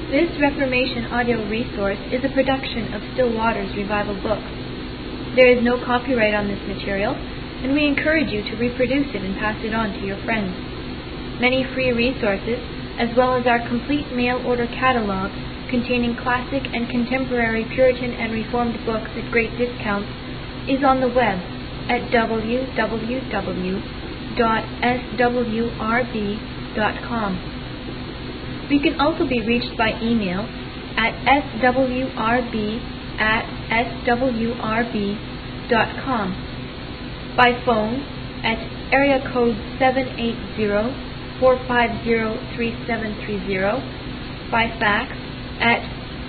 This Reformation audio resource is a production of Still Waters Revival Books. There is no copyright on this material, and we encourage you to reproduce it and pass it on to your friends. Many free resources, as well as our complete mail order catalog containing classic and contemporary Puritan and Reformed books at great discounts, is on the web at www.swrb.com. We can also be reached by email at swrb@swrb.com, by phone at area code 780-450-3730, by fax at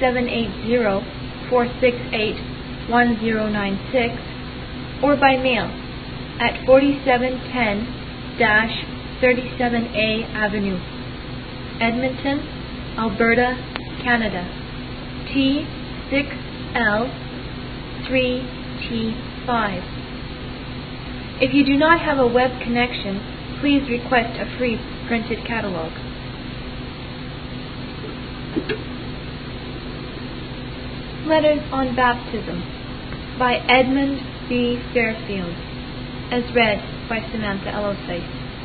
780-468-1096, or by mail at 4710-37A Avenue, Edmonton, Alberta, Canada, T6L3T5. If you do not have a web connection, please request a free printed catalog. Letters on Baptism by Edmund B. Fairfield, as read by Samantha Elosite.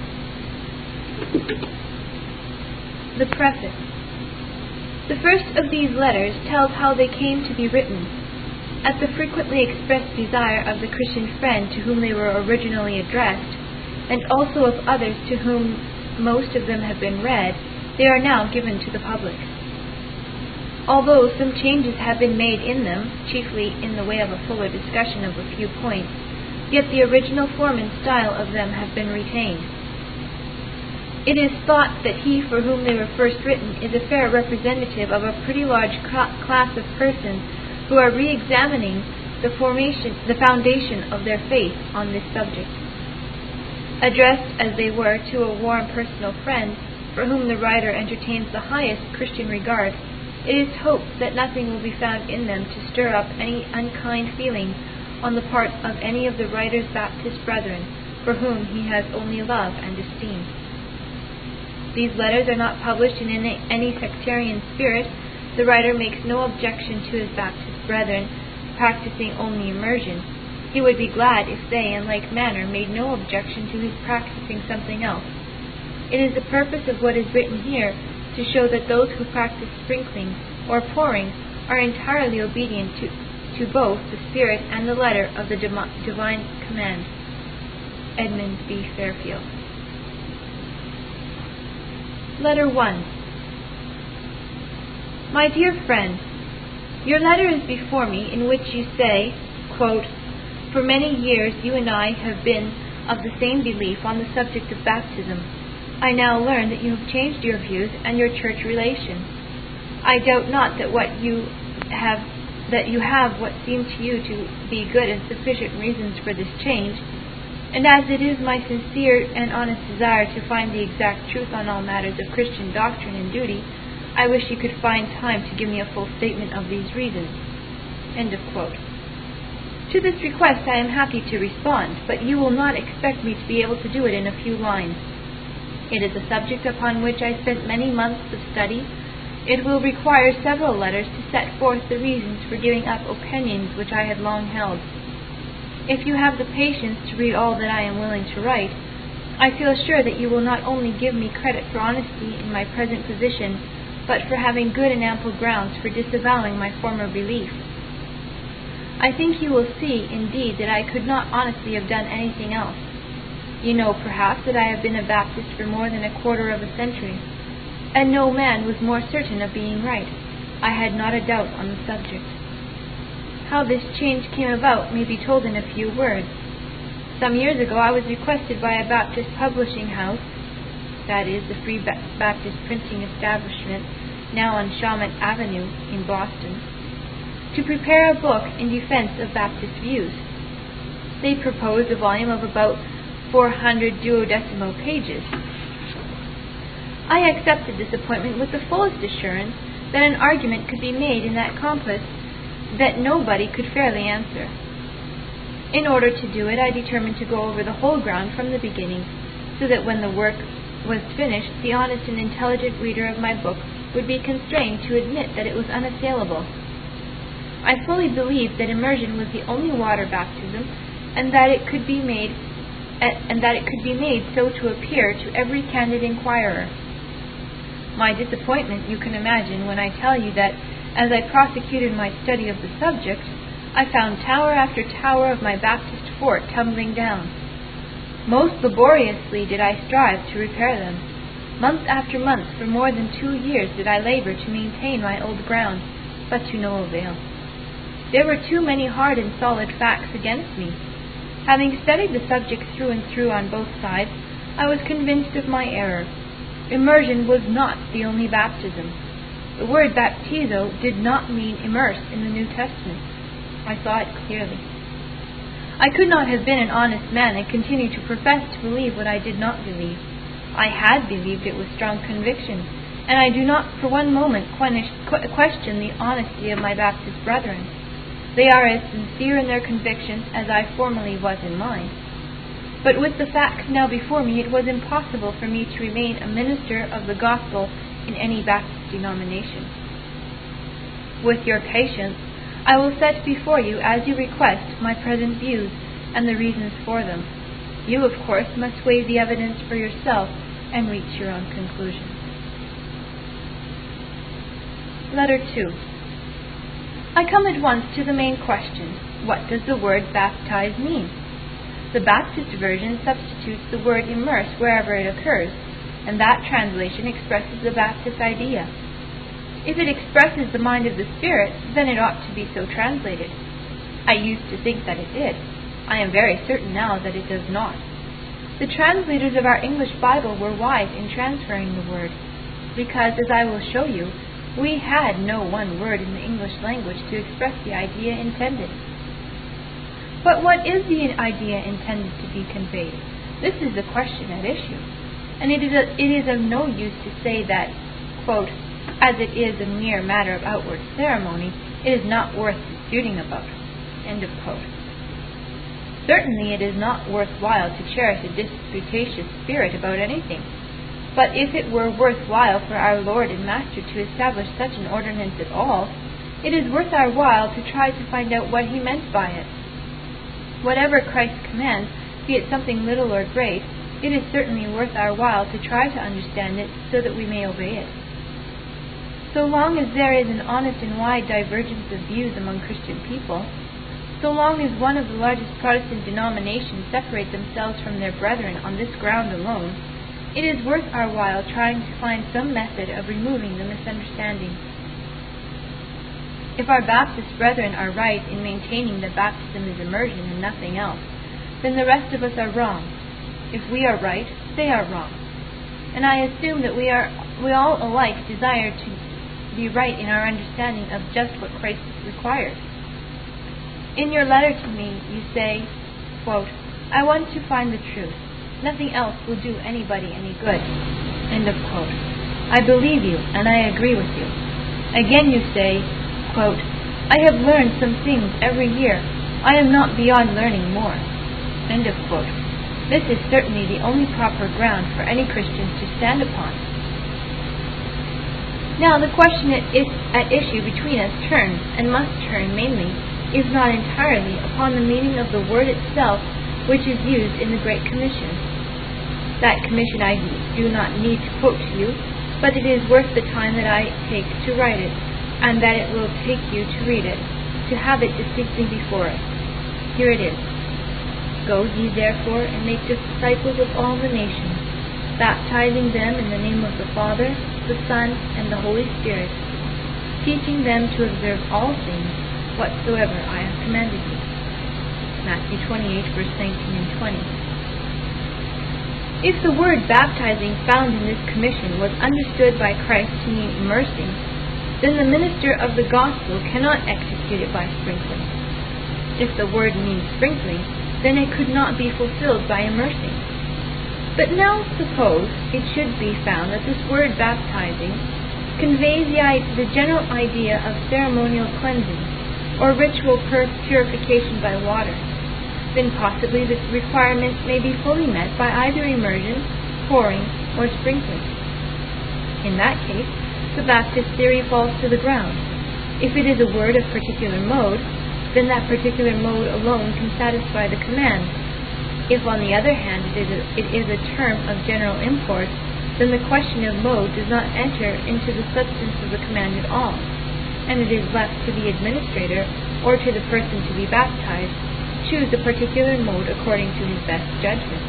The Preface. The first of these letters tells how they came to be written. At the frequently expressed desire of the Christian friend to whom they were originally addressed, and also of others to whom most of them have been read, they are now given to the public. Although some changes have been made in them, chiefly in the way of a fuller discussion of a few points, yet the original form and style of them have been retained. It is thought that he for whom they were first written is a fair representative of a pretty large class of persons who are re-examining the foundation of their faith on this subject. Addressed as they were to a warm personal friend for whom the writer entertains the highest Christian regard, it is hoped that nothing will be found in them to stir up any unkind feeling on the part of any of the writer's Baptist brethren for whom he has only love and esteem. These letters are not published in any sectarian spirit. The writer makes no objection to his Baptist brethren practicing only immersion. He would be glad if they, in like manner, made no objection to his practicing something else. It is the purpose of what is written here to show that those who practice sprinkling or pouring are entirely obedient to both the spirit and the letter of the divine command. Edmund B. Fairfield. Letter 1. My dear friend, your letter is before me, in which you say, quote, "For many years you and I have been of the same belief on the subject of baptism. I now learn that you have changed your views and your church relation. I doubt not that you have what seem to you to be good and sufficient reasons for this change, and as it is my sincere and honest desire to find the exact truth on all matters of Christian doctrine and duty, I wish you could find time to give me a full statement of these reasons." End of quote. To this request I am happy to respond, but you will not expect me to be able to do it in a few lines. It is a subject upon which I spent many months of study. It will require several letters to set forth the reasons for giving up opinions which I had long held. If you have the patience to read all that I am willing to write, I feel sure that you will not only give me credit for honesty in my present position, but for having good and ample grounds for disavowing my former belief. I think you will see, indeed, that I could not honestly have done anything else. You know, perhaps, that I have been a Baptist for more than a quarter of a century, and no man was more certain of being right. I had not a doubt on the subject. How this change came about may be told in a few words. Some years ago I was requested by a Baptist publishing house, that is, the Free Baptist Printing Establishment, now on Shawmut Avenue in Boston, to prepare a book in defense of Baptist views. They proposed a volume of about 400 duodecimo pages. I accepted this appointment with the fullest assurance that an argument could be made in that compass that nobody could fairly answer. In order to do it, I determined to go over the whole ground from the beginning, so that when the work was finished, the honest and intelligent reader of my book would be constrained to admit that it was unassailable. I fully believed that immersion was the only water baptism, and that it could be made so to appear to every candid inquirer. My disappointment you can imagine when I tell you that, as I prosecuted my study of the subject, I found tower after tower of my Baptist fort tumbling down. Most laboriously did I strive to repair them. Month after month, for more than 2 years, did I labor to maintain my old ground, but to no avail. There were too many hard and solid facts against me. Having studied the subject through and through on both sides, I was convinced of my error. Immersion was not the only baptism. The word baptizo did not mean immerse in the New Testament. I saw it clearly. I could not have been an honest man and continue to profess to believe what I did not believe. I had believed it with strong conviction, and I do not for one moment question the honesty of my Baptist brethren. They are as sincere in their convictions as I formerly was in mine. But with the facts now before me, it was impossible for me to remain a minister of the gospel in any Baptist denomination. With your patience, I will set before you, as you request, my present views and the reasons for them. You, of course, must weigh the evidence for yourself and reach your own conclusion. Letter 2. I come at once to the main question. What does the word baptize mean? The Baptist version substitutes the word immerse wherever it occurs, and that translation expresses the Baptist idea. If it expresses the mind of the Spirit, then it ought to be so translated. I used to think that it did. I am very certain now that it does not. The translators of our English Bible were wise in transferring the word, because, as I will show you, we had no one word in the English language to express the idea intended. But what is the idea intended to be conveyed? This is the question at issue, and it is of no use to say that, quote, as it is a mere matter of outward ceremony, it is not worth disputing about. End of quote. Certainly it is not worthwhile to cherish a disputatious spirit about anything. But if it were worthwhile for our Lord and Master to establish such an ordinance at all, it is worth our while to try to find out what he meant by it. Whatever Christ commands, be it something little or great, it is certainly worth our while to try to understand it so that we may obey it. So long as there is an honest and wide divergence of views among Christian people, so long as one of the largest Protestant denominations separate themselves from their brethren on this ground alone, it is worth our while trying to find some method of removing the misunderstanding. If our Baptist brethren are right in maintaining that baptism is immersion and nothing else, then the rest of us are wrong. If we are right, they are wrong. And I assume that we all alike desire to be right in our understanding of just what Christ requires. In your letter to me, you say, quote, I want to find the truth. Nothing else will do anybody any good. End of quote. I believe you, and I agree with you. Again you say, quote, I have learned some things every year. I am not beyond learning more. End of quote. This is certainly the only proper ground for any Christian to stand upon. Now, the question at issue between us turns, and must turn mainly, is not entirely upon the meaning of the word itself which is used in the Great Commission. That commission I do not need to quote to you, but it is worth the time that I take to write it, and that it will take you to read it, to have it distinctly before us. Here it is. Go ye therefore and make disciples of all the nations, baptizing them in the name of the Father, the Son, and the Holy Spirit, teaching them to observe all things whatsoever I have commanded you. Matthew 28, verse 19 and 20. If the word baptizing found in this commission was understood by Christ to mean immersing, then the minister of the gospel cannot execute it by sprinkling. If the word means sprinkling, then it could not be fulfilled by immersing. But now suppose it should be found that this word baptizing conveys the general idea of ceremonial cleansing or ritual purification by water, then possibly the requirements may be fully met by either immersion, pouring, or sprinkling. In that case, the Baptist theory falls to the ground. If it is a word of particular mode, then that particular mode alone can satisfy the command. If, on the other hand, it is a term of general import, then the question of mode does not enter into the substance of the command at all, and it is left to the administrator or to the person to be baptized to choose a particular mode according to his best judgment.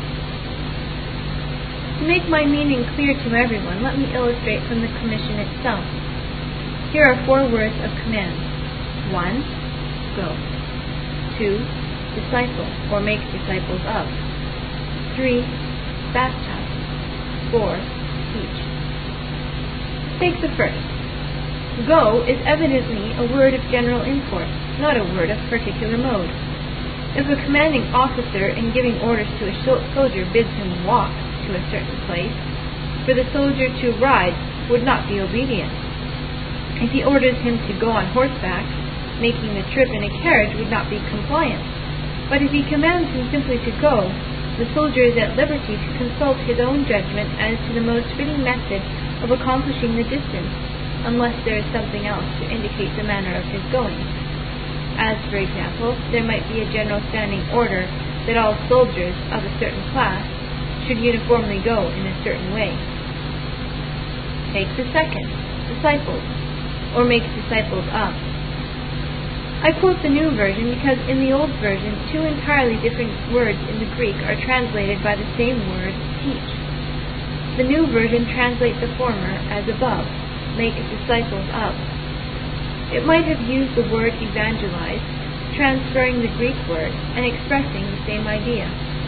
To make my meaning clear to everyone, let me illustrate from the commission itself. Here are 4 words of command. 1. Go. 2. Disciple, or make disciples of. 3. Baptize. 4. Teach. Take the first. Go is evidently a word of general import, not a word of particular mode. If a commanding officer in giving orders to a soldier bids him walk to a certain place, for the soldier to ride would not be obedient. If he orders him to go on horseback, making the trip in a carriage would not be compliant. But if he commands him simply to go, the soldier is at liberty to consult his own judgment as to the most fitting method of accomplishing the distance, unless there is something else to indicate the manner of his going. As, for example, there might be a general standing order that all soldiers of a certain class should uniformly go in a certain way. Take the second, disciples, or make disciples of. I quote the New Version because in the Old Version 2 entirely different words in the Greek are translated by the same word, teach. The New Version translates the former as above, make disciples of. It might have used the word evangelize, transferring the Greek word and expressing the same idea.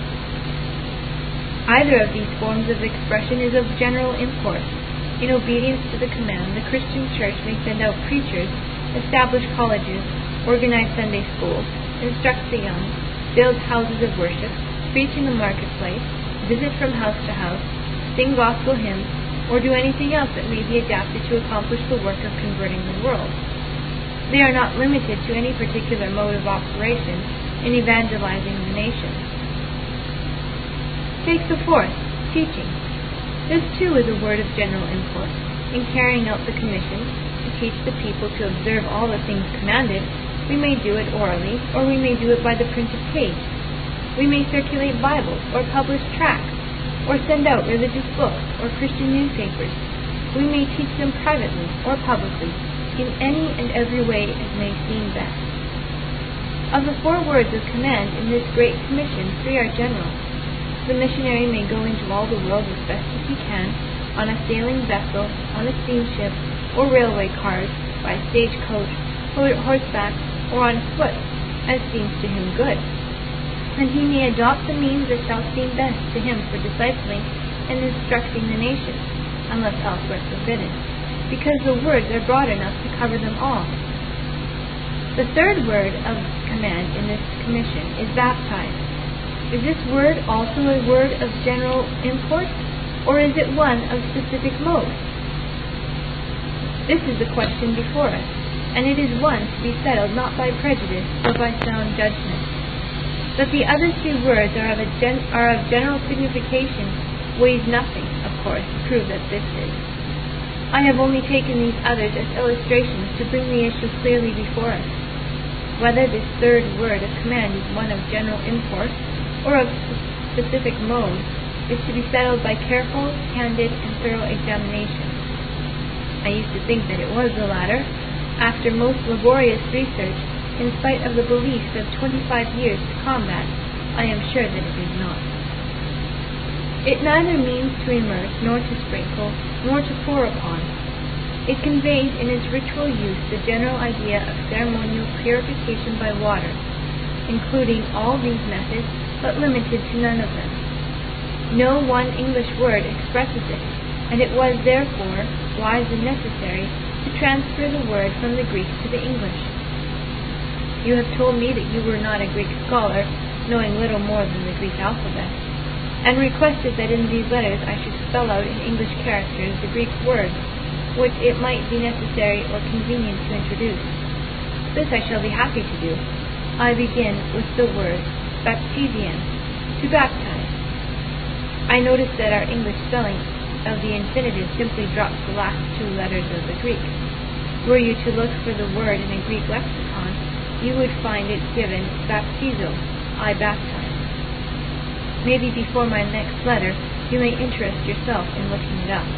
Either of these forms of expression is of general import. In obedience to the command, the Christian church may send out preachers, establish colleges, organize Sunday schools, instruct the young, build houses of worship, preach in the marketplace, visit from house to house, sing gospel hymns, or do anything else that may be adapted to accomplish the work of converting the world. They are not limited to any particular mode of operation in evangelizing the nation. Take the fourth, teaching. This too is a word of general import. In carrying out the commission to teach the people to observe all the things commanded, we may do it orally, or we may do it by the printed page. We may circulate Bibles, or publish tracts, or send out religious books, or Christian newspapers. We may teach them privately, or publicly, in any and every way as may seem best. Of the 4 words of command in this great commission, 3 are general. The missionary may go into all the world as best as he can, on a sailing vessel, on a steamship, or railway cars, by stagecoach, or horseback, or on foot, as seems to him good. And he may adopt the means that shall seem best to him for discipling and instructing the nation, unless elsewhere forbidden, because the words are broad enough to cover them all. The 3rd word of command in this commission is baptize. Is this word also a word of general import, or is it one of specific mode? This is the question before us, and it is one to be settled not by prejudice, but by sound judgment. That the other 3 words are of general signification weighs nothing, of course, to prove that this is. I have only taken these others as illustrations to bring the issue clearly before us. Whether this 3rd word of command is one of general import, or of specific mode, is to be settled by careful, candid, and thorough examination. I used to think that it was the latter. After most laborious research, in spite of the beliefs of 25 years to combat, I am sure that it is not. It neither means to immerse, nor to sprinkle, nor to pour upon. It conveys in its ritual use the general idea of ceremonial purification by water, including all these methods, but limited to none of them. No one English word expresses it, and it was therefore wise and necessary to transfer the word from the Greek to the English. You have told me that you were not a Greek scholar, knowing little more than the Greek alphabet, and requested that in these letters I should spell out in English characters the Greek words which it might be necessary or convenient to introduce. This I shall be happy to do. I begin with the word baptizein, to baptize. I notice that our English spelling of the infinitive simply drops the last two letters of the Greek. Were you to look for the word in a Greek lexicon, you would find it given baptizo, I baptize. Maybe before my next letter, you may interest yourself in looking it up.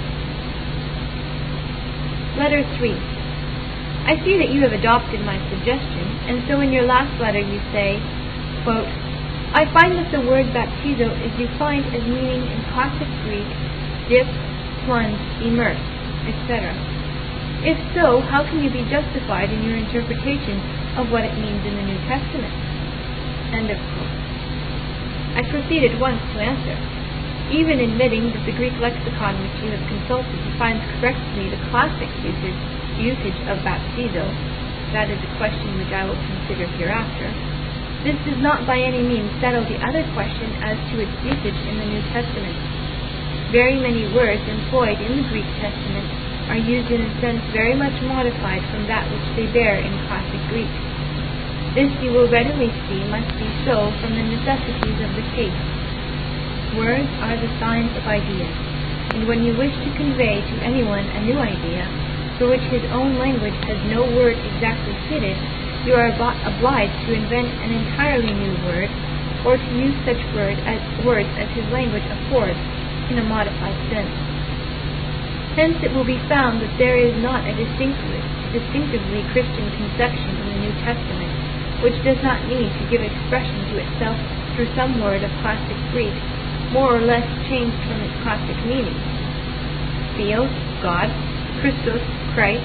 Letter 3. I see that you have adopted my suggestion, and so in your last letter you say, quote, I find that the word baptizo is defined as meaning in classic Greek, dip, plunge, immerse, etc. If so, how can you be justified in your interpretation of what it means in the New Testament? End of quote. I proceed at once to answer. Even admitting that the Greek lexicon which you have consulted defines correctly the classic usage of baptizo, that is a question which I will consider hereafter, this does not by any means settle the other question as to its usage in the New Testament. Very many words employed in the Greek Testament are used in a sense very much modified from that which they bear in classic Greek. This you will readily see must be so from the necessities of the case. Words are the signs of ideas, and when you wish to convey to anyone a new idea, for which his own language has no word exactly fitted, you are obliged to invent an entirely new word, or to use such words as his language affords in a modified sense. Hence it will be found that there is not a distinctively Christian conception in the New Testament, which does not need to give expression to itself through some word of classic Greek, more or less changed from its classic meaning. Theos, God; Christos, Christ;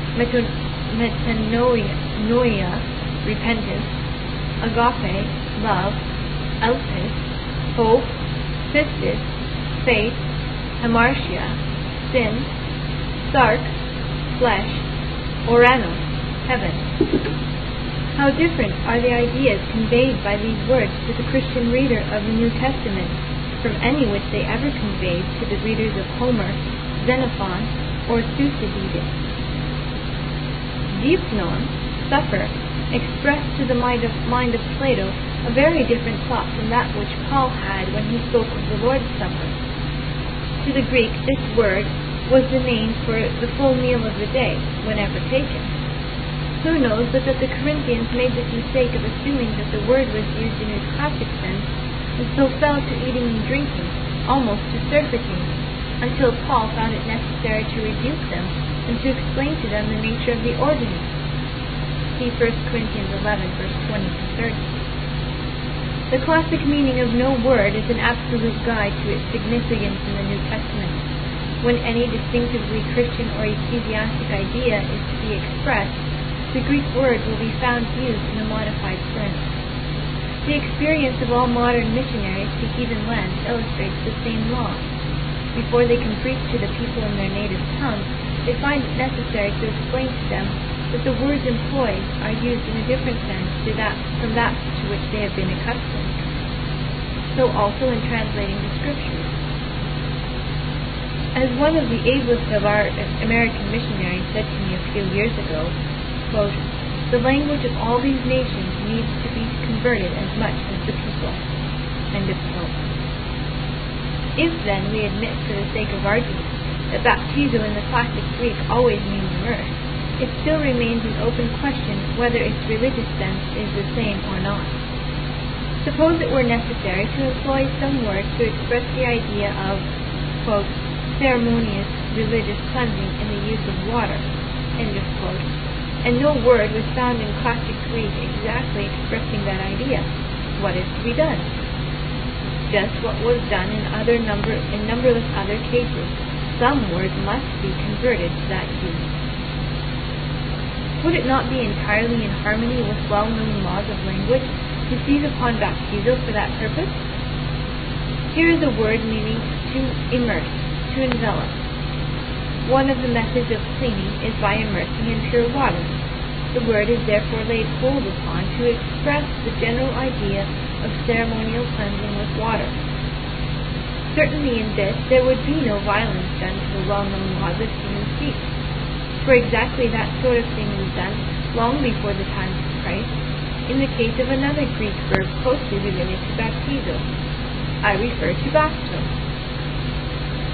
metanoia, repentance; agape, love; elpis, hope; pistis, faith; hamartia, sin; sarx, flesh; oranos, heaven. How different are the ideas conveyed by these words to the Christian reader of the New Testament from any which they ever conveyed to the readers of Homer, Xenophon, or Thucydides. Deipnon, supper, expressed to the mind of Plato a very different thought from that which Paul had when he spoke of the Lord's Supper. To the Greek, this word was the name for the full meal of the day, whenever taken. Who knows but that the Corinthians made this mistake of assuming that the word was used in its classic sense, and so fell to eating and drinking, almost to surfeiting, until Paul found it necessary to rebuke them and to explain to them the nature of the ordinance. See 1 Corinthians 11, verse 20-30. The classic meaning of no word is an absolute guide to its significance in the New Testament. When any distinctively Christian or ecclesiastic idea is to be expressed, the Greek word will be found used in a modified sense. The experience of all modern missionaries to heathen lands illustrates the same law. Before they can preach to the people in their native tongue, they find it necessary to explain to them that the words employed are used in a different sense from that to which they have been accustomed. So also in translating the Scriptures. As one of the ablest of our American missionaries said to me a few years ago, quote, the language of all these nations needs to be converted as much as the people. End of quote. If then we admit for the sake of argument that baptizo in the classic Greek always means immerse, it still remains an open question whether its religious sense is the same or not. Suppose it were necessary to employ some word to express the idea of, quote, ceremonious religious cleansing in the use of water, end of quote, and no word was found in classic Greek exactly expressing that idea. What is to be done? Just what was done in numberless other cases. Some word must be converted to that use. Would it not be entirely in harmony with well-known laws of language to seize upon baptizo for that purpose? Here is a word meaning to immerse, to envelop. One of the methods of cleaning is by immersing in pure water. The word is therefore laid hold upon to express the general idea of ceremonial cleansing with water. Certainly in this there would be no violence done to the well-known laws of human speech, for exactly that sort of thing was done long before the times of Christ, in the case of another Greek verb closely related to baptizo. I refer to bapto.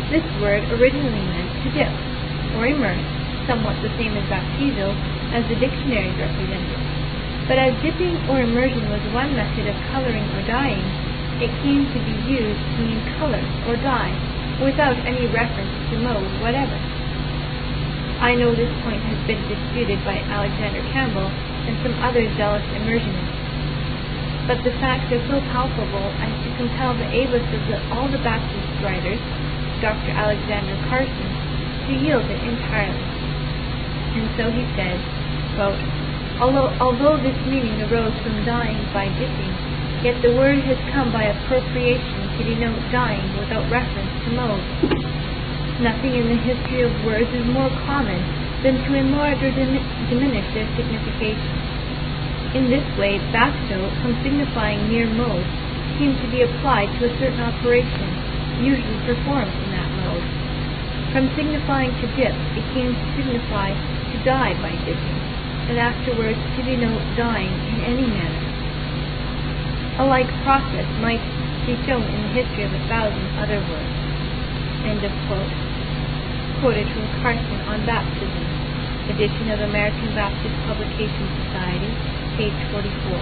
This word originally meant to dip, or immerse, somewhat the same as baptizo, as the dictionaries represent it. But as dipping or immersion was one method of coloring or dyeing, it came to be used to mean color or dye, without any reference to mode whatever. I know this point has been disputed by Alexander Campbell and some other zealous immersionists, but the facts are so palpable as to compel the ablest of all the Baptist writers, Dr. Alexander Carson, to yield it entirely. And so he says, quote, although this meaning arose from dyeing by dipping, yet the word has come by appropriation to denote dyeing without reference to mode. Nothing in the history of words is more common than to enlarge or diminish their signification. In this way, baptizo, from signifying mere mode, came to be applied to a certain operation, usually performed in that mode. From signifying to dip, it came to signify to dye by dipping, and afterwards to denote dyeing in any manner. A like process might be shown in the history of 1,000 other words. End of quote. Quoted from Carson on Baptism, edition of American Baptist Publication Society, page 44.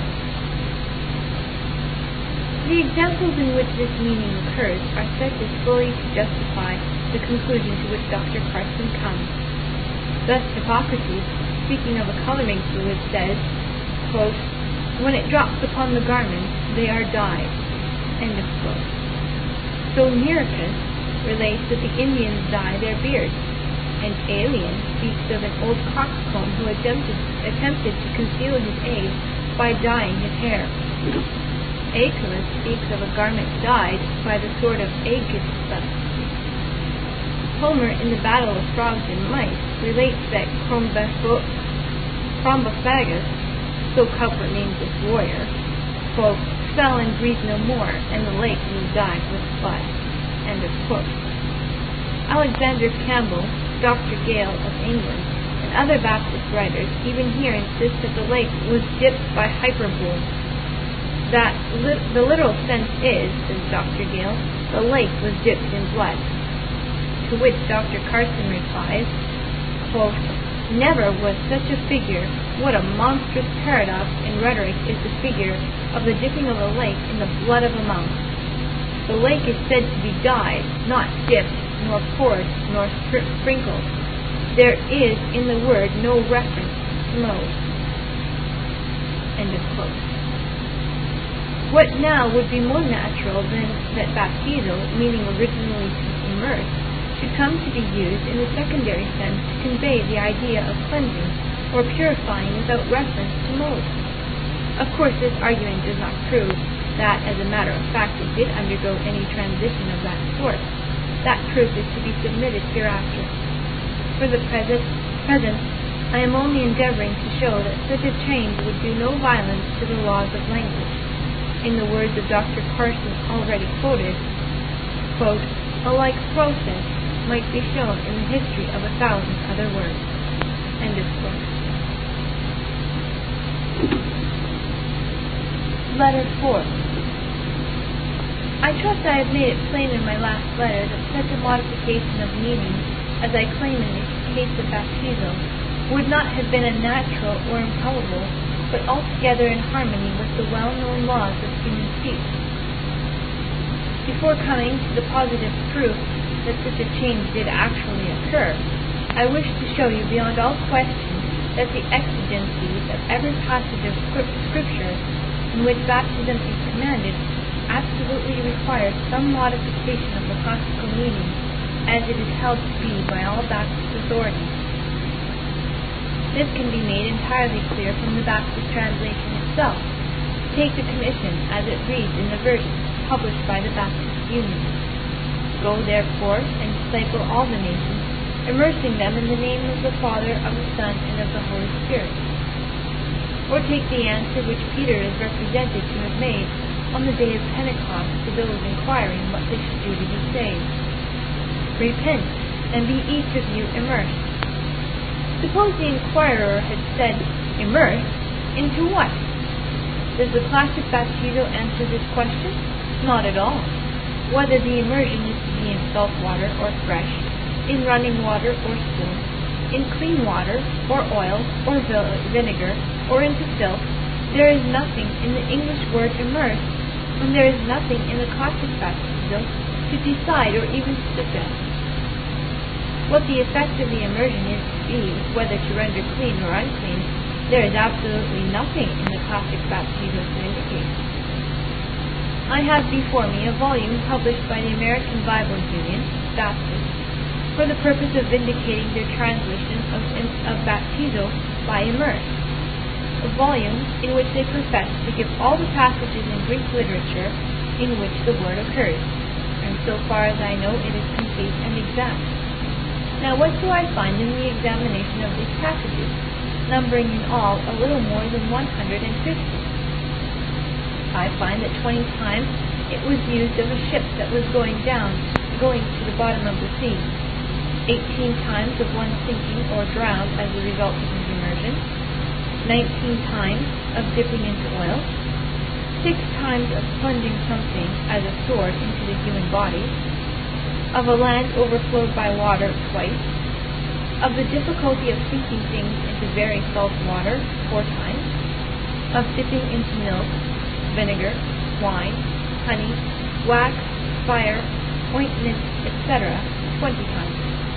The examples in which this meaning occurs are such as fully to justify the conclusion to which Dr. Carson comes. Thus Hippocrates, speaking of a coloring fluid, says, quote, when it drops upon the garments, they are dyed. End of quote. So Nericus relates that the Indians dye their beards, and Aelian speaks of an old coxcomb who attempted to conceal his age by dyeing his hair. Aeschylus speaks of a garment dyed by the sword of Aegisthus. Homer, in the Battle of Frogs and Mice, relates that Chrombophagus, so Cowper named this warrior, quote, fell and breathed no more, and the lake was dyed with blood. End of quote. Alexander Campbell, Dr. Gale of England, and other Baptist writers even here insist that the lake was dipped by hyperbole. That the literal sense is, says Dr. Gale, the lake was dipped in blood. To which Dr. Carson replies, quote, never was such a figure. What a monstrous paradox in rhetoric is the figure of the dipping of a lake in the blood of a monk. The lake is said to be dyed, not dipped, nor poured, nor sprinkled. There is in the word no reference to mode. End of quote. What now would be more natural than that baptizo, meaning originally to immerse, should come to be used in the secondary sense to convey the idea of cleansing or purifying without reference to mode? Of course, this argument does not prove that, as a matter of fact, it did undergo any transition of that sort. That proof is to be submitted hereafter. For the present, I am only endeavoring to show that such a change would do no violence to the laws of language. In the words of Dr. Carson already quoted, quote, a like process might be shown in the history of 1,000 other words. End of quote. Letter 4. I trust I have made it plain in my last letter that such a modification of meaning as I claim in the case of baptizo would not have been unnatural or improbable, but altogether in harmony with the well-known laws of human speech. Before coming to the positive proof that such a change did actually occur, I wish to show you beyond all question that the exigencies of every passage of Scripture in which baptism is commanded absolutely requires some modification of the classical meaning as it is held to be by all Baptist authorities. This can be made entirely clear from the Baptist translation itself. Take the commission as it reads in the version published by the Baptist Union. Go therefore and disciple all the nations, immersing them in the name of the Father, of the Son, and of the Holy Spirit. Or take the answer which Peter is represented to have made on the day of Pentecost to those inquiring what they should do to be saved. Repent, and be each of you immersed. Suppose the inquirer had said, immersed? Into what? Does the classic baptizo answer this question? Not at all. whether the immersion is to be in salt water or fresh, in running water or still, in clean water or oil or vinegar, or into filth, there is nothing in the English word immerse, and there is nothing in the classic baptism to decide or even to suggest. What the effect of the immersion is to be, whether to render clean or unclean, there is absolutely nothing in the classic baptism to indicate. I have before me a volume published by the American Bible Union, Baptist, for the purpose of vindicating their translation of baptizo by immerse, a volume in which they profess to give all the passages in Greek literature in which the word occurs, and so far as I know it is complete and exact. Now what do I find in the examination of these passages, numbering in all a little more than 150? I find that 20 times it was used of a ship that was going to the bottom of the sea, 18 times of one sinking or drowned as a result of his immersion, 19 times of dipping into oil, 6 times of plunging something as a sword into the human body, of a land overflowed by water twice, of the difficulty of sinking things into very salt water 4 times, of dipping into milk, vinegar, wine, honey, wax, fire, ointment, etc. 20 times.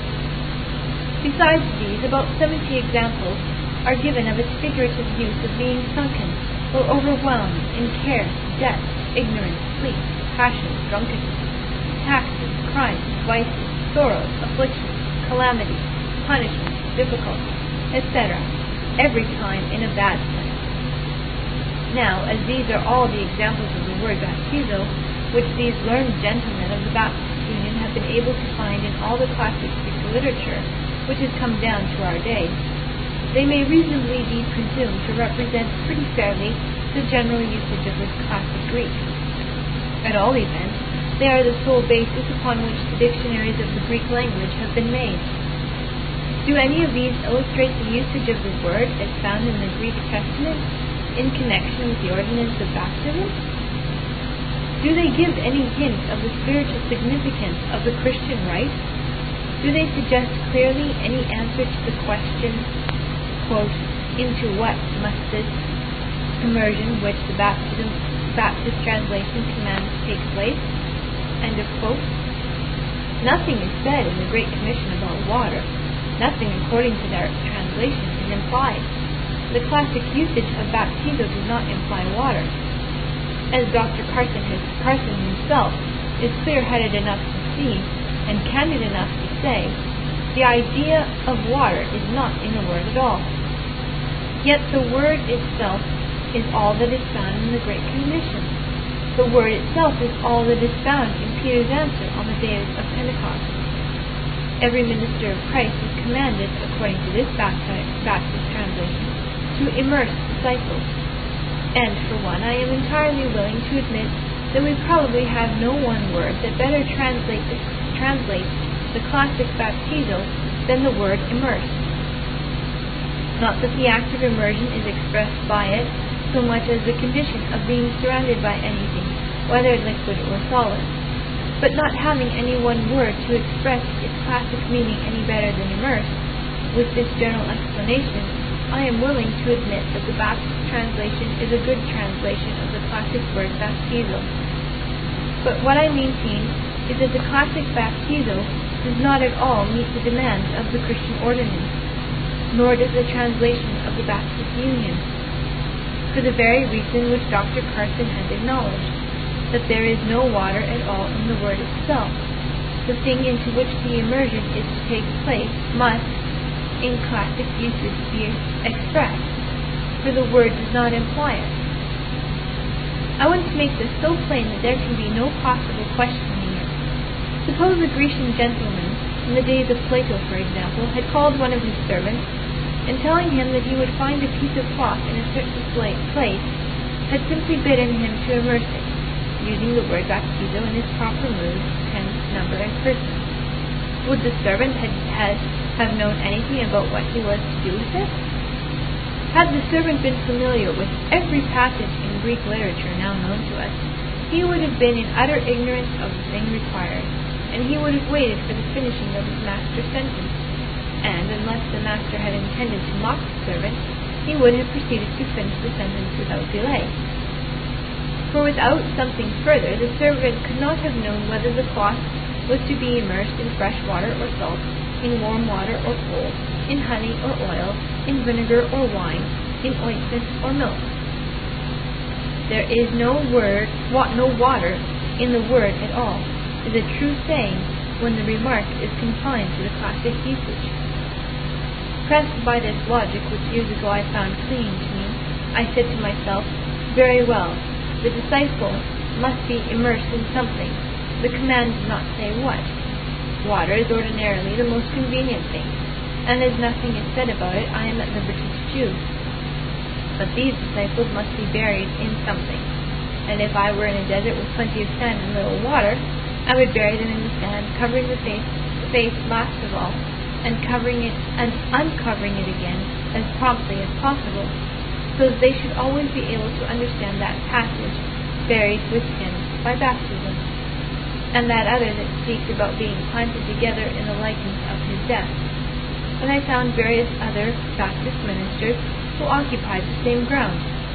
Besides these, about 70 examples are given of its figurative use of being sunken or overwhelmed in care, death, ignorance, sleep, passion, drunkenness, taxes, crimes, vices, sorrows, afflictions, calamities, punishments, difficulties, etc., every time in a bad sense. Now, as these are all the examples of the word baptizo, which these learned gentlemen of the Baptist Union have been able to find in all the classic Greek literature which has come down to our day, they may reasonably be presumed to represent pretty fairly the general usage of this classic Greek. At all events, they are the sole basis upon which the dictionaries of the Greek language have been made. Do any of these illustrate the usage of the word as found in the Greek Testament in connection with the ordinance of baptism? Do they give any hint of the spiritual significance of the Christian rite? Do they suggest clearly any answer to the question, quote, into what must this immersion which the Baptist translation commands take place? End of quote. Nothing is said in the Great Commission about water. Nothing according to their translation is implied. The classic usage of baptizo does not imply water. As Dr. Carson himself is clear-headed enough to see and candid enough to say, the idea of water is not in the word at all. Yet the word itself is all that is found in the Great Commission. The word itself is all that is found in Peter's answer on the day of Pentecost. Every minister of Christ is commanded, according to this Baptist translation, to immerse disciples. And for one, I am entirely willing to admit that we probably have no one word that better translates the classic baptizo than the word immerse. Not that the act of immersion is expressed by it so much as the condition of being surrounded by anything, whether liquid or solid, but not having any one word to express its classic meaning any better than immerse. With this general explanation, I am willing to admit that the Baptist translation is a good translation of the classic word baptizo. But what I maintain is that the classic baptizo does not at all meet the demands of the Christian ordinance, nor does the translation of the Baptist Union, for the very reason which Dr. Carson has acknowledged, that there is no water at all in the word itself. The thing into which the immersion is to take place must, in classic usage, be expressed, for the word does not imply it. I want to make this so plain that there can be no possible questioning it. Suppose a Grecian gentleman, in the days of Plato for example, had called one of his servants, and telling him that he would find a piece of cloth in a certain place, had simply bidden him to immerse it, using the word baptizo in its proper mood, tense, number, and person. Would the servant have known anything about what he was to do with it? Had the servant been familiar with every passage in Greek literature now known to us, he would have been in utter ignorance of the thing required, and he would have waited for the finishing of his master's sentence, and unless the master had intended to mock the servant, he would have proceeded to finish the sentence without delay. For without something further, the servant could not have known whether the cloth was to be immersed in fresh water or salt, in warm water or cold, in honey or oil, in vinegar or wine, in ointment or milk. There is no water in the word at all, is a true saying when the remark is confined to the classic usage. Pressed by this logic, which years ago I found clinging to me, I said to myself, very well, the disciple must be immersed in something. The command does not say what. Water is ordinarily the most convenient thing, and as nothing is said about it, I am at liberty to choose. But these disciples must be buried in something, and if I were in a desert with plenty of sand and little water, I would bury them in the sand, covering the face last of all, and covering it and uncovering it again as promptly as possible, so that they should always be able to understand that passage, buried with him by baptism, and that other that speaks about being planted together in the likeness of his death. And I found various other Baptist ministers who occupied the same ground.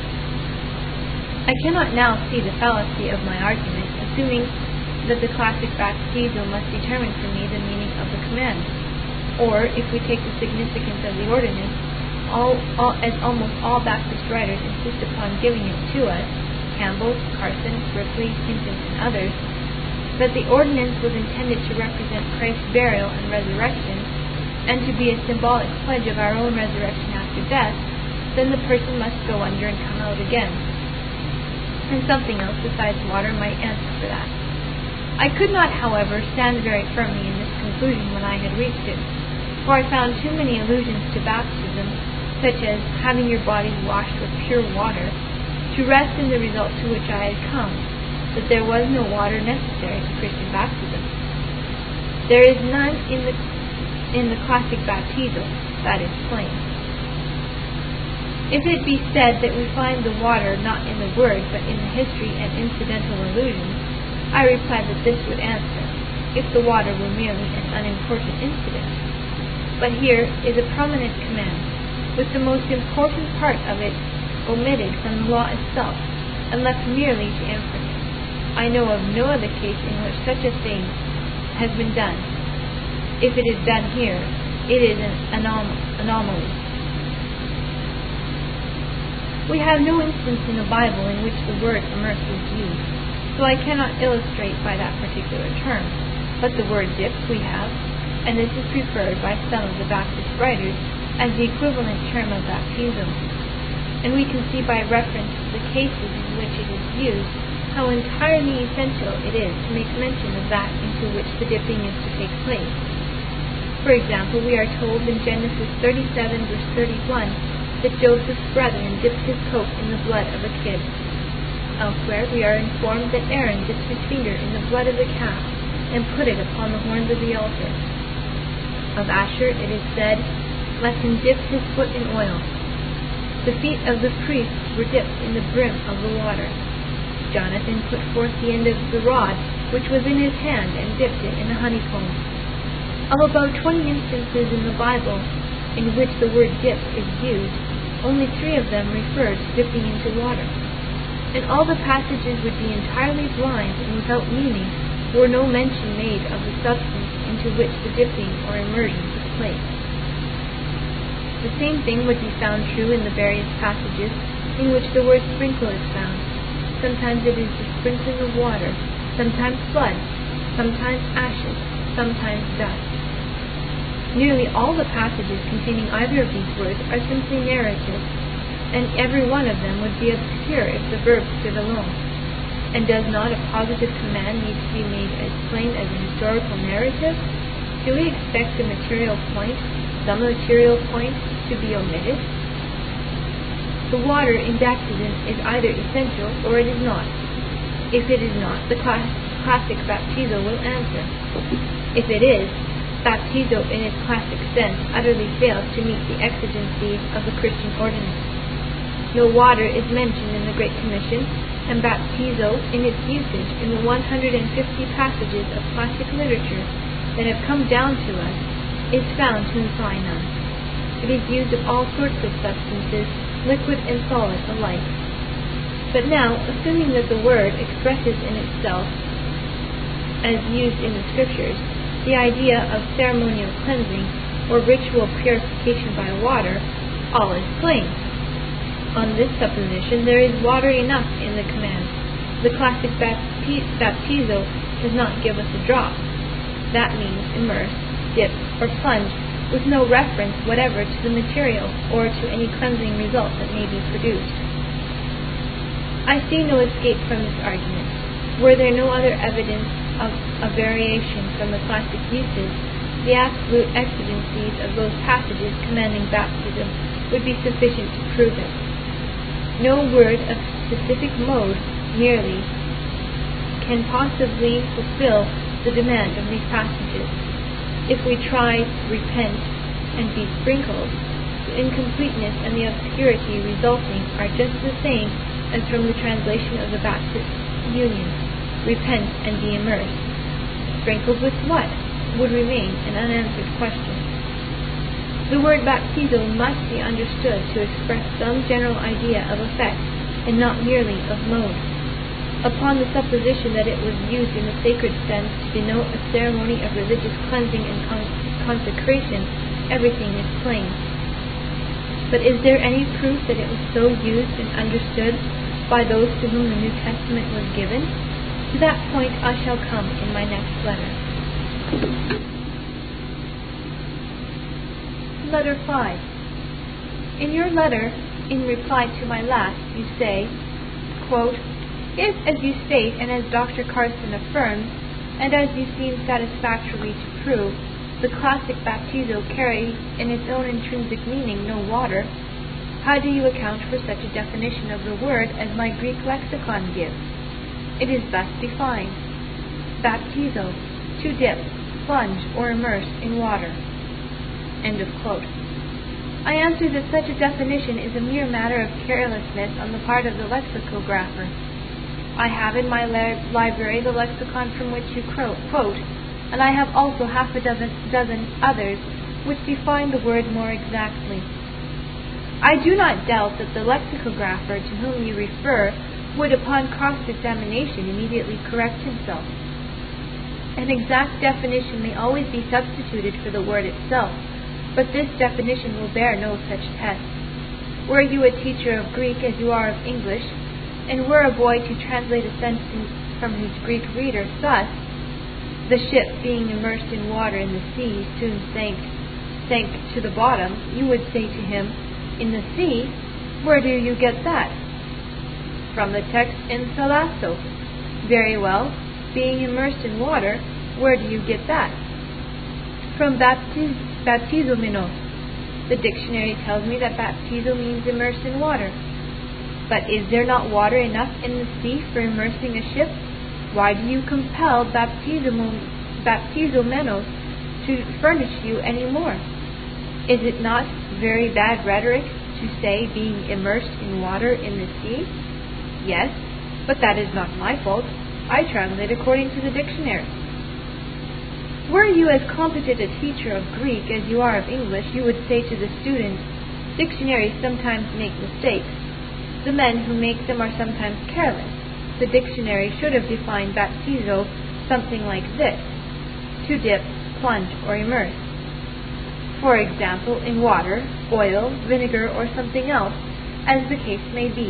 I cannot now see the fallacy of my argument, assuming that the classic baptizo must determine for me the meaning of the command. Or, if we take the significance of the ordinance, as almost all Baptist writers insist upon giving it to us, Campbell, Carson, Ripley, Hinton, and others, that the ordinance was intended to represent Christ's burial and resurrection, and to be a symbolic pledge of our own resurrection after death, then the person must go under and come out again. And something else besides water might answer for that. I could not, however, stand very firmly in this conclusion when I had reached it, for I found too many allusions to baptism, such as having your bodies washed with pure water, to rest in the result to which I had come, that there was no water necessary to Christian baptism. There is none in the classic baptizo, that is plain. If it be said that we find the water not in the word, but in the history and incidental allusions, I reply that this would answer, if the water were merely an unimportant incident. But here is a prominent command, with the most important part of it omitted from the law itself, and left merely to inference. I know of no other case in which such a thing has been done. If it is done here, it is an anomaly. We have no instance in the Bible in which the word immerse is used, so I cannot illustrate by that particular term, but the word dip we have, and this is preferred by some of the Baptist writers as the equivalent term of baptism. And we can see by reference to the cases in which it is used how entirely essential it is to make mention of that into which the dipping is to take place. For example, we are told in Genesis 37 verse 31 that Joseph's brethren dipped his coat in the blood of a kid. Elsewhere, we are informed that Aaron dipped his finger in the blood of the calf and put it upon the horns of the altar. Of Asher it is said, let him dip his foot in oil. The feet of the priests were dipped in the brim of the water. Jonathan put forth the end of the rod which was in his hand and dipped it in the honeycomb. Of about 20 instances in the Bible in which the word dip is used, only 3 of them refer to dipping into water. And all the passages would be entirely blind and without meaning were no mention made of the substance into which the dipping or immersion took place. The same thing would be found true in the various passages in which the word sprinkle is found. Sometimes it is the sprinkling of water, sometimes blood, sometimes ashes, sometimes dust. Nearly all the passages containing either of these words are simply narrative, and every one of them would be obscure if the verb stood alone. And does not a positive command need to be made as plain as a historical narrative? Do we expect some material point to be omitted? The water in baptism is either essential or it is not. If it is not, the classic baptizo will answer. If it is, baptizo in its classic sense utterly fails to meet the exigencies of the Christian ordinance. No water is mentioned in the Great Commission, and baptizo in its usage in the 150 passages of classic literature that have come down to us is found to imply none. It is used of all sorts of substances, liquid and solid alike. But now, assuming that the word expresses in itself, as used in the Scriptures, the idea of ceremonial cleansing or ritual purification by water, all is plain. On this supposition, there is water enough in the command. The classic baptizo does not give us a drop. That means immerse, dip, or plunge, with no reference whatever to the material or to any cleansing result that may be produced. I see no escape from this argument. Were there no other evidence of a variation from the classic uses, the absolute exigencies of those passages commanding baptism would be sufficient to prove it. No word of specific mode merely can possibly fulfill the demand of these passages. If we try to repent and be sprinkled, the incompleteness and the obscurity resulting are just the same as from the translation of the Baptist Union, repent and be immersed. Sprinkled with what? Would remain an unanswered question. The word baptizo must be understood to express some general idea of effect, and not merely of mode. Upon the supposition that it was used in the sacred sense to denote a ceremony of religious cleansing and consecration, everything is plain. But is there any proof that it was so used and understood by those to whom the New Testament was given? To that point I shall come in my next letter. Letter 5. In your letter, in reply to my last, you say, quote, if, as you state and as Dr. Carson affirms, and as you seem satisfactorily to prove, the classic baptizo carries in its own intrinsic meaning no water, how do you account for such a definition of the word as my Greek lexicon gives? It is thus defined: baptizo, to dip, plunge, or immerse in water. End of quote. I answer that such a definition is a mere matter of carelessness on the part of the lexicographer. I have in my library the lexicon from which you quote, and I have also half a dozen others which define the word more exactly. I do not doubt that the lexicographer to whom you refer would, upon cross-examination, immediately correct himself. An exact definition may always be substituted for the word itself, but this definition will bear no such test. Were you a teacher of Greek as you are of English, and were a boy to translate a sentence from his Greek reader thus, the ship being immersed in water in the sea soon sank to the bottom, you would say to him, in the sea? Where do you get that? From the text in Thalasso. Very well, being immersed in water, where do you get that? From baptizomenos. The dictionary tells me that baptizo means immersed in water. But is there not water enough in the sea for immersing a ship? Why do you compel baptizomenos to furnish you any more? Is it not very bad rhetoric to say being immersed in water in the sea? Yes, but that is not my fault. I translate according to the dictionary. Were you as competent a teacher of Greek as you are of English, you would say to the student, dictionaries sometimes make mistakes. The men who make them are sometimes careless. The dictionary should have defined baptizo something like this: to dip, plunge, or immerse. For example, in water, oil, vinegar, or something else, as the case may be.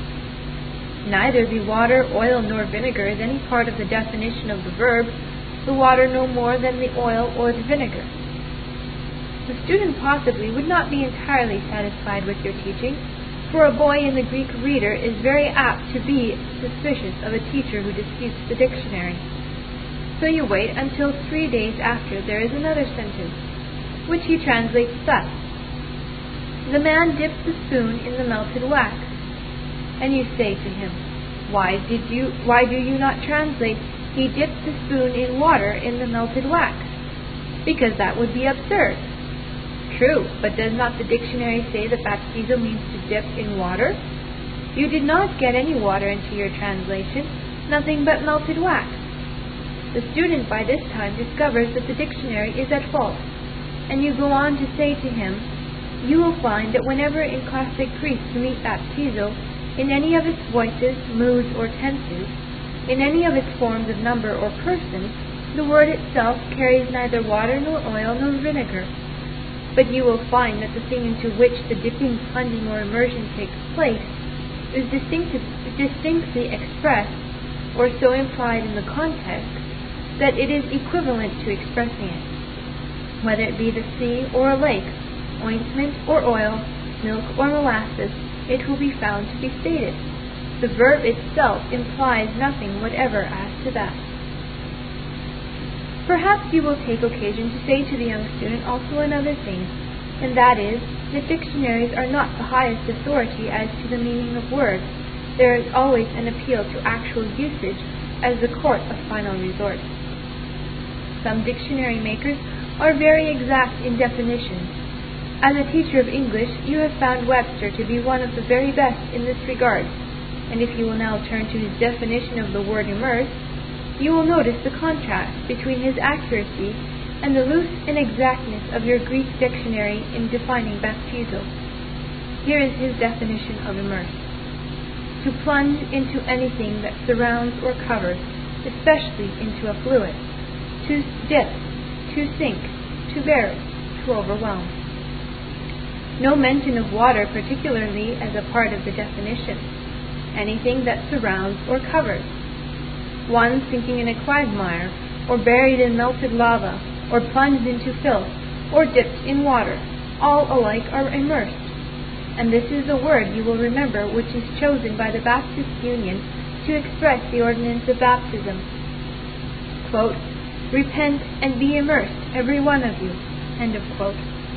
Neither the water, oil, nor vinegar is any part of the definition of the verb, the water no more than the oil or the vinegar. The student possibly would not be entirely satisfied with your teaching, for a boy in the Greek reader is very apt to be suspicious of a teacher who disputes the dictionary. So you wait until 3 days after there is another sentence, which he translates thus: the man dipped the spoon in the melted wax. And you say to him, why do you not translate, he dipped the spoon in water in the melted wax? Because that would be absurd. True, but does not the dictionary say that baptizo means to dip in water? You did not get any water into your translation, nothing but melted wax. The student by this time discovers that the dictionary is at fault, and you go on to say to him, you will find that whenever in classic Greek you meet baptizo, in any of its voices, moods, or tenses, in any of its forms of number or person, the word itself carries neither water nor oil nor vinegar. But you will find that the thing into which the dipping, plunging, or immersion takes place is distinctly expressed, or so implied in the context, that it is equivalent to expressing it. Whether it be the sea or a lake, ointment or oil, milk or molasses, it will be found to be stated. The verb itself implies nothing whatever as to that. Perhaps you will take occasion to say to the young student also another thing, and that is, that dictionaries are not the highest authority as to the meaning of words. There is always an appeal to actual usage as the court of final resort. Some dictionary makers are very exact in definitions. As a teacher of English, you have found Webster to be one of the very best in this regard, and if you will now turn to his definition of the word immerse, you will notice the contrast between his accuracy and the loose inexactness of your Greek dictionary in defining baptizo. Here is his definition of immerse: to plunge into anything that surrounds or covers, especially into a fluid; to dip, to sink, to bury, to overwhelm. No mention of water particularly as a part of the definition. Anything that surrounds or covers. One sinking in a quagmire, or buried in melted lava, or plunged into filth, or dipped in water, all alike are immersed. And this is the word you will remember which is chosen by the Baptist Union to express the ordinance of baptism. Quote, repent and be immersed, every one of you. End of quote.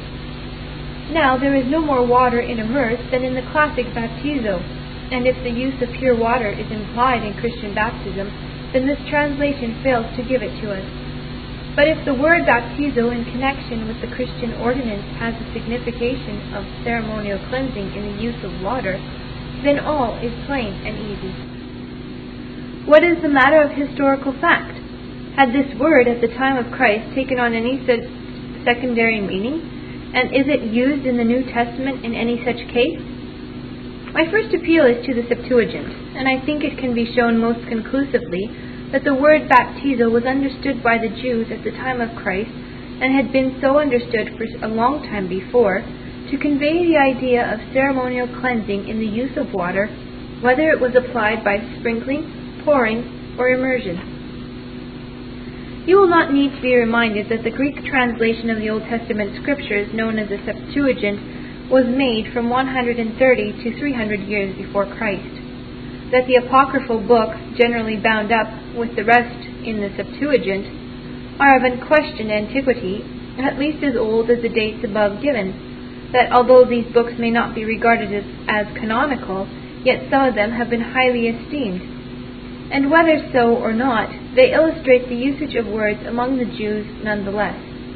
Now, there is no more water in immerse than in the classic baptizo, and if the use of pure water is implied in Christian baptism, then this translation fails to give it to us. But if the word baptizo in connection with the Christian ordinance has a signification of ceremonial cleansing in the use of water, then all is plain and easy. What is the matter of historical fact? Had this word at the time of Christ taken on any such secondary meaning? And is it used in the New Testament in any such case? My first appeal is to the Septuagint, and I think it can be shown most conclusively that the word baptizo was understood by the Jews at the time of Christ, and had been so understood for a long time before, to convey the idea of ceremonial cleansing in the use of water, whether it was applied by sprinkling, pouring, or immersion. You will not need to be reminded that the Greek translation of the Old Testament scriptures, known as the Septuagint, was made from 130 to 300 years before Christ. That the apocryphal books, generally bound up with the rest in the Septuagint, are of unquestioned antiquity, at least as old as the dates above given. That although these books may not be regarded as canonical, yet some of them have been highly esteemed. And whether so or not, they illustrate the usage of words among the Jews nonetheless.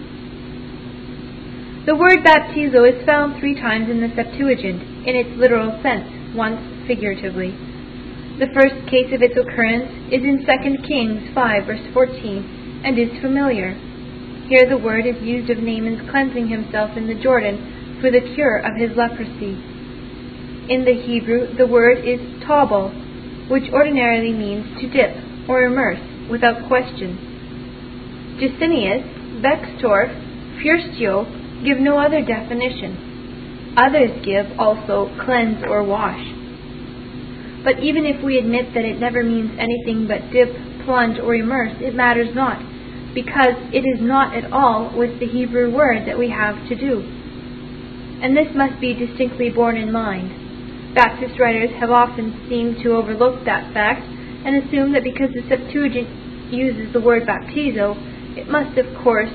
The word baptizo is found 3 times in the Septuagint, in its literal sense, once figuratively. The first case of its occurrence is in 2 Kings 5, verse 14, and is familiar. Here the word is used of Naaman's cleansing himself in the Jordan for the cure of his leprosy. In the Hebrew, the word is tabal, which ordinarily means to dip or immerse without question. Gesenius, Bextorff, Fürstio give no other definition. Others give also cleanse or wash. But even if we admit that it never means anything but dip, plunge, or immerse, it matters not, because it is not at all with the Hebrew word that we have to do. And this must be distinctly borne in mind. Baptist writers have often seemed to overlook that fact and assume that because the Septuagint uses the word baptizo, it must be,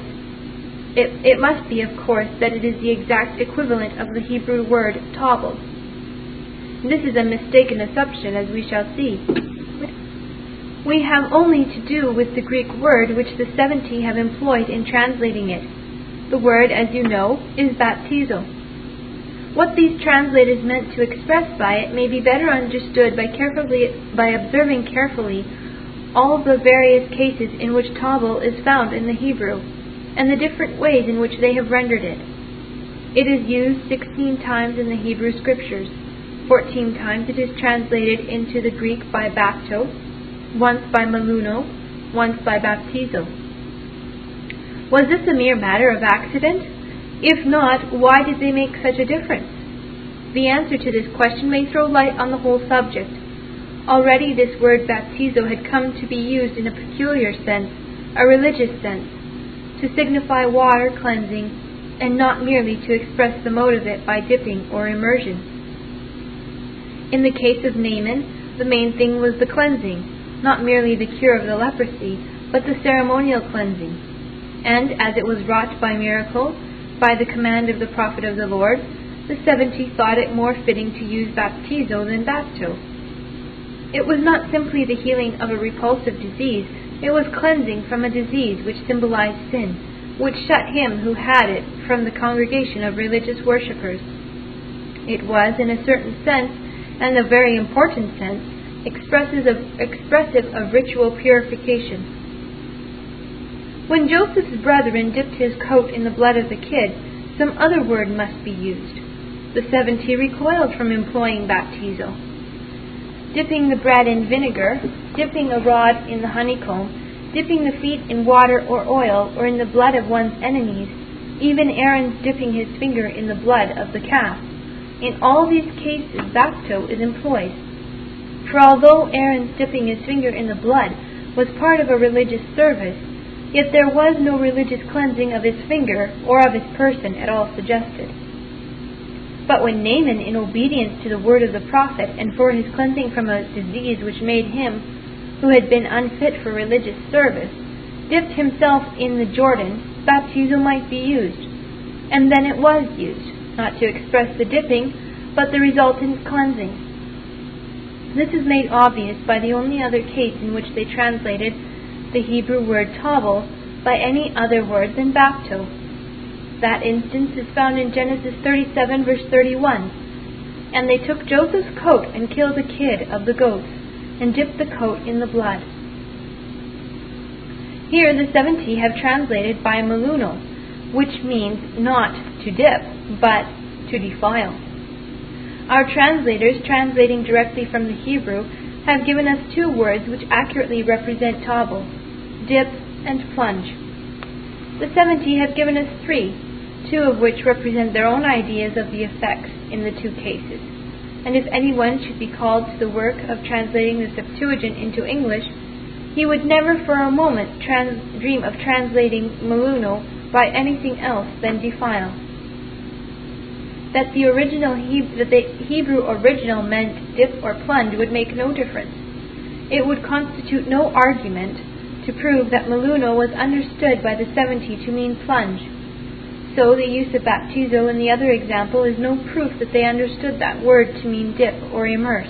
of course, that it is the exact equivalent of the Hebrew word tabal. This is a mistaken assumption, as we shall see. We have only to do with the Greek word which the 70 have employed in translating it. The word, as you know, is baptizo. What these translators meant to express by it may be better understood by observing carefully all the various cases in which Tabal is found in the Hebrew, and the different ways in which they have rendered it. It is used 16 times in the Hebrew Scriptures. 14 times it is translated into the Greek by bapto, once by meluno, once by baptizo. Was this a mere matter of accident? If not, why did they make such a difference? The answer to this question may throw light on the whole subject. Already this word baptizo had come to be used in a peculiar sense, a religious sense, to signify water cleansing, and not merely to express the mode of it by dipping or immersion. In the case of Naaman, the main thing was the cleansing, not merely the cure of the leprosy, but the ceremonial cleansing. And as it was wrought by miracle, by the command of the prophet of the Lord, the 70 thought it more fitting to use baptizo than bapto. It was not simply the healing of a repulsive disease, it was cleansing from a disease which symbolized sin, which shut him who had it from the congregation of religious worshippers. It was, in a certain sense, and a very important sense, expressive of ritual purification. When Joseph's brethren dipped his coat in the blood of the kid, some other word must be used. The 70 recoiled from employing baptizo. Dipping the bread in vinegar, dipping a rod in the honeycomb, dipping the feet in water or oil, or in the blood of one's enemies, even Aaron's dipping his finger in the blood of the calf. In all these cases, bapto is employed. For although Aaron's dipping his finger in the blood was part of a religious service, yet there was no religious cleansing of his finger or of his person at all suggested. But when Naaman, in obedience to the word of the prophet, and for his cleansing from a disease which made him, who had been unfit for religious service, dipped himself in the Jordan, baptizo might be used. And then it was used, not to express the dipping, but the resultant cleansing. This is made obvious by the only other case in which they translated the Hebrew word tabal by any other word than bapto. That instance is found in Genesis 37 verse 31. And they took Joseph's coat and killed the kid of the goats, and dipped the coat in the blood. Here the 70 have translated by meluno, which means not to dip, but to defile. Our translators, translating directly from the Hebrew, have given us two words which accurately represent tabal: dip and plunge. The 70 have given us three, two of which represent their own ideas of the effects in the two cases. And if anyone should be called to the work of translating the Septuagint into English, he would never for a moment dream of translating meluno by anything else than defile. That the Hebrew original meant dip or plunge would make no difference. It would constitute no argument to prove that meluno was understood by the 70 to mean plunge. So the use of baptizo in the other example is no proof that they understood that word to mean dip or immerse.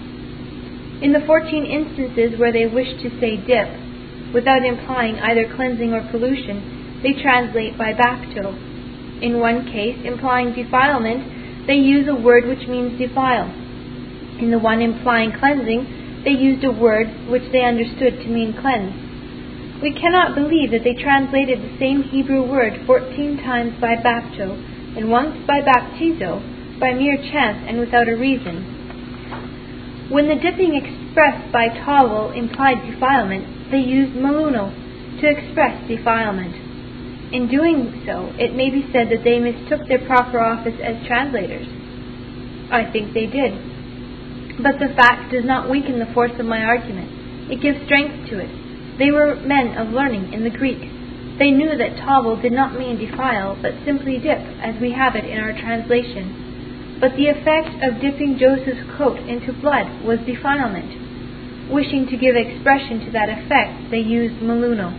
In the 14 instances where they wish to say dip, without implying either cleansing or pollution, they translate by bapto. In one case, implying defilement, they use a word which means defile. In the one implying cleansing, they used a word which they understood to mean cleanse. We cannot believe that they translated the same Hebrew word 14 times by bapto and once by baptizo by mere chance and without a reason. When the dipping expressed by tabal implied defilement, they used meluno to express defilement. In doing so, it may be said that they mistook their proper office as translators. I think they did. But the fact does not weaken the force of my argument. It gives strength to it. They were men of learning in the Greek. They knew that tabal did not mean defile, but simply dip, as we have it in our translation. But the effect of dipping Joseph's coat into blood was defilement. Wishing to give expression to that effect, they used meluno.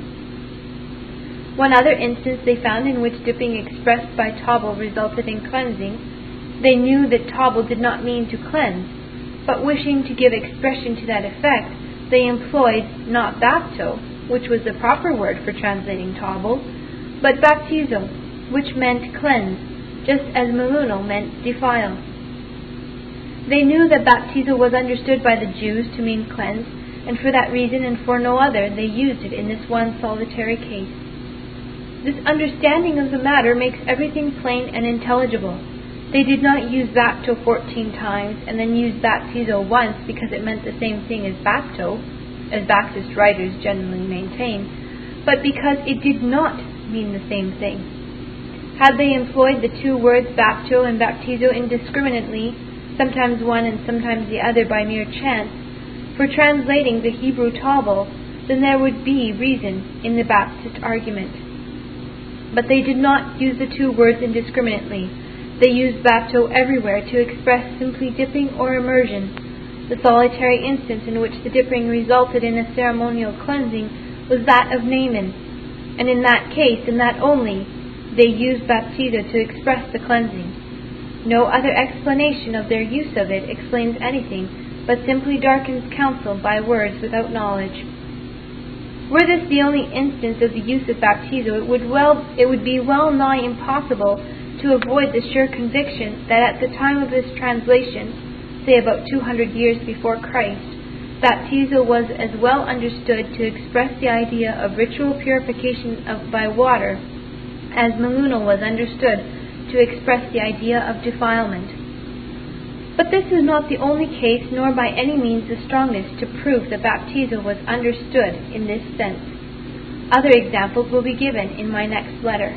One other instance they found in which dipping expressed by tabal resulted in cleansing. They knew that tabal did not mean to cleanse, but wishing to give expression to that effect, they employed not bapto, which was the proper word for translating tabal, but baptizo, which meant cleanse, just as meluno meant defile. They knew that baptizo was understood by the Jews to mean cleanse, and for that reason and for no other they used it in this one solitary case. This understanding of the matter makes everything plain and intelligible. They did not use bapto 14 times and then use baptizo once because it meant the same thing as bapto, as Baptist writers generally maintain, but because it did not mean the same thing. Had they employed the two words bapto and baptizo indiscriminately, sometimes one and sometimes the other by mere chance, for translating the Hebrew Tabal, then there would be reason in the Baptist argument. But they did not use the two words indiscriminately. They used bapto everywhere to express simply dipping or immersion. The solitary instance in which the dipping resulted in a ceremonial cleansing was that of Naaman, and in that case, and that only, they used baptizo to express the cleansing. No other explanation of their use of it explains anything, but simply darkens counsel by words without knowledge. Were this the only instance of the use of baptizo, it would be well nigh impossible to avoid the sure conviction that at the time of this translation, say about 200 years before Christ, baptizo was as well understood to express the idea of ritual purification by water as meluno was understood to express the idea of defilement. But this is not the only case, nor by any means the strongest, to prove that baptizo was understood in this sense. Other examples will be given in my next letter.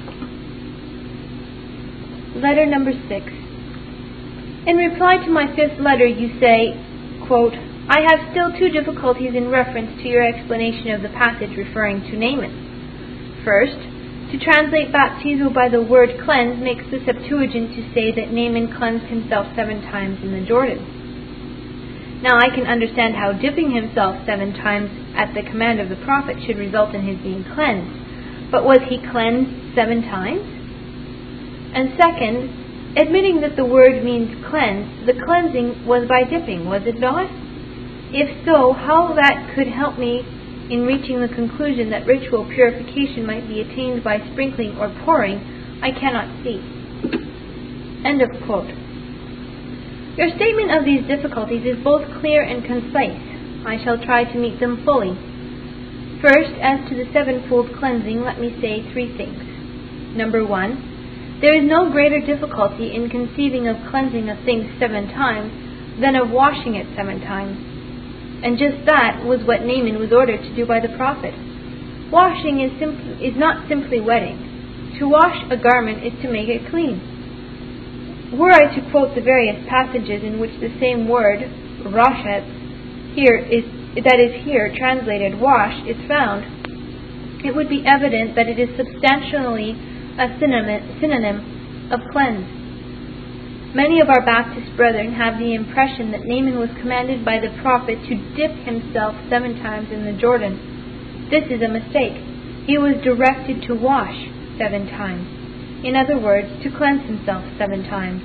Letter number 6. In reply to my 5th letter, you say, quote, I have still two difficulties in reference to your explanation of the passage referring to Naaman. First, to translate baptizo by the word cleanse makes the Septuagint to say that Naaman cleansed himself 7 times in the Jordan. Now I can understand how dipping himself 7 times at the command of the prophet should result in his being cleansed. But was he cleansed 7 times? And second, admitting that the word means cleanse, the cleansing was by dipping, was it not? If so, how that could help me in reaching the conclusion that ritual purification might be attained by sprinkling or pouring, I cannot see. End of quote. Your statement of these difficulties is both clear and concise. I shall try to meet them fully. First, as to the 7-fold cleansing, let me say 3 things. Number 1, there is no greater difficulty in conceiving of cleansing a thing 7 times than of washing it 7 times. And just that was what Naaman was ordered to do by the prophet. Washing is not simply wetting. To wash a garment is to make it clean. Were I to quote the various passages in which the same word, rashet, that is here translated wash, is found, it would be evident that it is substantially a synonym of cleanse. Many of our Baptist brethren have the impression that Naaman was commanded by the prophet to dip himself 7 times in the Jordan. This is a mistake. He was directed to wash 7 times. In other words, to cleanse himself 7 times.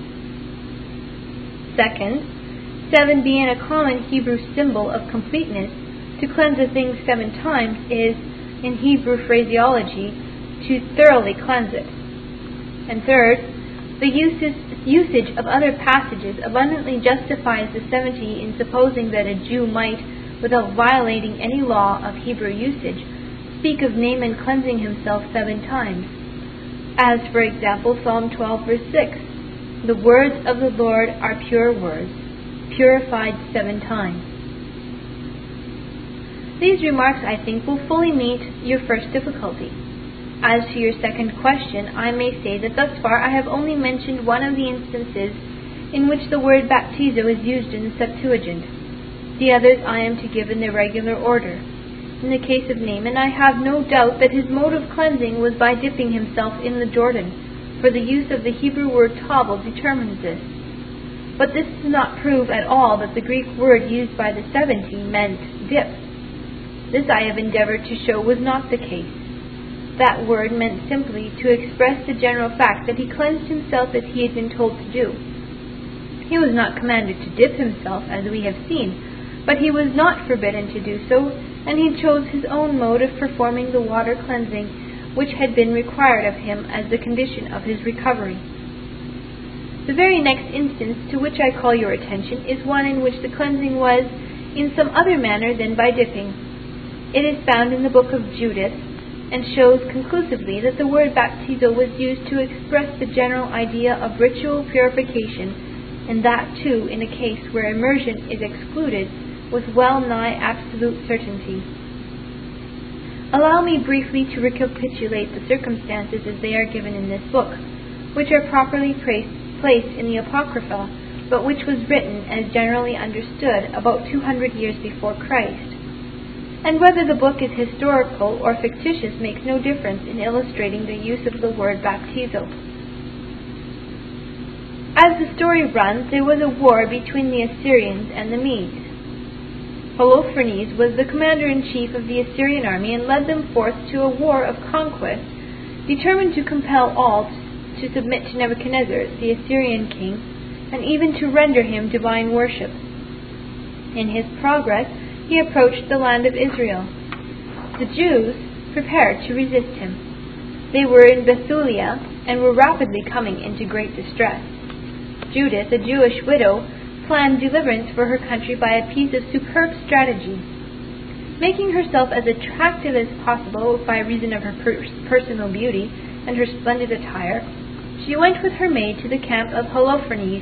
Second, 7 being a common Hebrew symbol of completeness, to cleanse a thing 7 times is, in Hebrew phraseology, to thoroughly cleanse it. And third, the usage of other passages abundantly justifies the 70 in supposing that a Jew might, without violating any law of Hebrew usage, speak of Naaman cleansing himself 7 times. As, for example, Psalm 12, verse 6, the words of the Lord are pure words, purified 7 times. These remarks, I think, will fully meet your first difficulty. As to your second question, I may say that thus far I have only mentioned one of the instances in which the word baptizo is used in the Septuagint. The others I am to give in their regular order. In the case of Naaman, I have no doubt that his mode of cleansing was by dipping himself in the Jordan, for the use of the Hebrew word tabal determines this. But this does not prove at all that the Greek word used by the 70 meant dip. This I have endeavored to show was not the case. That word meant simply to express the general fact that he cleansed himself as he had been told to do. He was not commanded to dip himself, as we have seen, but he was not forbidden to do so, and he chose his own mode of performing the water cleansing which had been required of him as the condition of his recovery. The very next instance to which I call your attention is one in which the cleansing was in some other manner than by dipping. It is found in the book of Judith, and shows conclusively that the word baptizo was used to express the general idea of ritual purification, and that too in a case where immersion is excluded with well-nigh absolute certainty. Allow me briefly to recapitulate the circumstances as they are given in this book, which are properly placed in the Apocrypha, but which was written, as generally understood, about 200 years before Christ. And whether the book is historical or fictitious makes no difference in illustrating the use of the word baptizo. As the story runs, there was a war between the Assyrians and the Medes. Holofernes was the commander-in-chief of the Assyrian army and led them forth to a war of conquest, determined to compel all to submit to Nebuchadnezzar, the Assyrian king, and even to render him divine worship. In his progress, he approached the land of Israel. The Jews prepared to resist him. They were in Bethulia and were rapidly coming into great distress. Judith, a Jewish widow, planned deliverance for her country by a piece of superb strategy. Making herself as attractive as possible by reason of her personal beauty and her splendid attire, she went with her maid to the camp of Holofernes,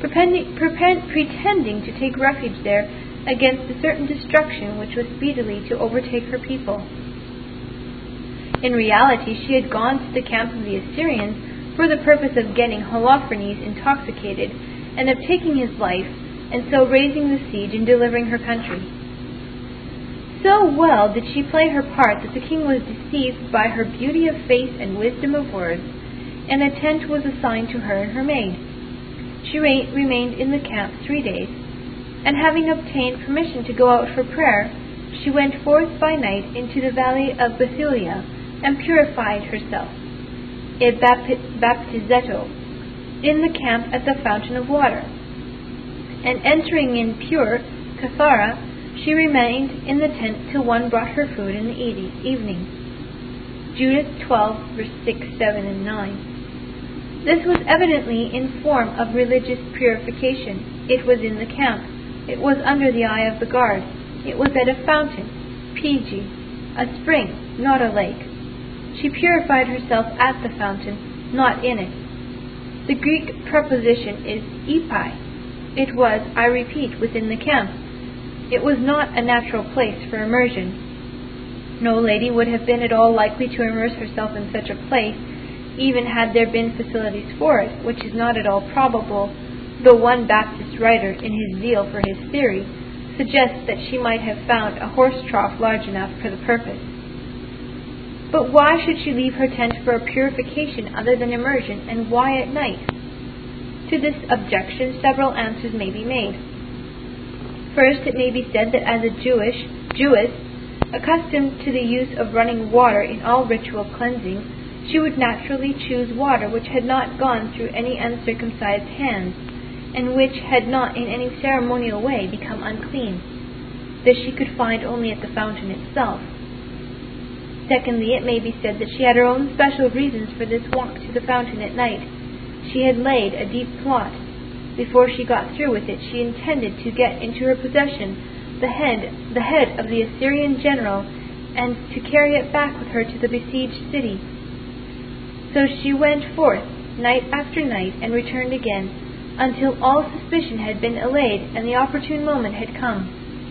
pretending to take refuge there against a certain destruction which was speedily to overtake her people. In reality, she had gone to the camp of the Assyrians for the purpose of getting Holofernes intoxicated and of taking his life, and so raising the siege and delivering her country. So well did she play her part that the king was deceived by her beauty of face and wisdom of words, and a tent was assigned to her and her maid. She remained in the camp 3 days, and having obtained permission to go out for prayer, she went forth by night into the valley of Bethulia, and purified herself, a baptizetto, in the camp at the fountain of water. And entering in pure Cathara, she remained in the tent till one brought her food in the evening. Judith 12, verse 6, 7, and 9. This was evidently in form of religious purification. It was in the camp. It was under the eye of the guard. It was at a fountain, Pigi, a spring, not a lake. She purified herself at the fountain, not in it. The Greek preposition is epi. It was, I repeat, within the camp. It was not a natural place for immersion. No lady would have been at all likely to immerse herself in such a place, even had there been facilities for it, which is not at all probable, though one Baptist writer, in his zeal for his theory, suggests that she might have found a horse trough large enough for the purpose. But why should she leave her tent for a purification other than immersion, and why at night? To this objection several answers may be made. First, it may be said that as a Jewess, accustomed to the use of running water in all ritual cleansing, she would naturally choose water which had not gone through any uncircumcised hands, and which had not in any ceremonial way become unclean. This she could find only at the fountain itself. Secondly, it may be said that she had her own special reasons for this walk to the fountain at night. She had laid a deep plot. Before she got through with it, she intended to get into her possession the head of the Assyrian general, and to carry it back with her to the besieged city. So she went forth night after night and returned again, until all suspicion had been allayed and the opportune moment had come.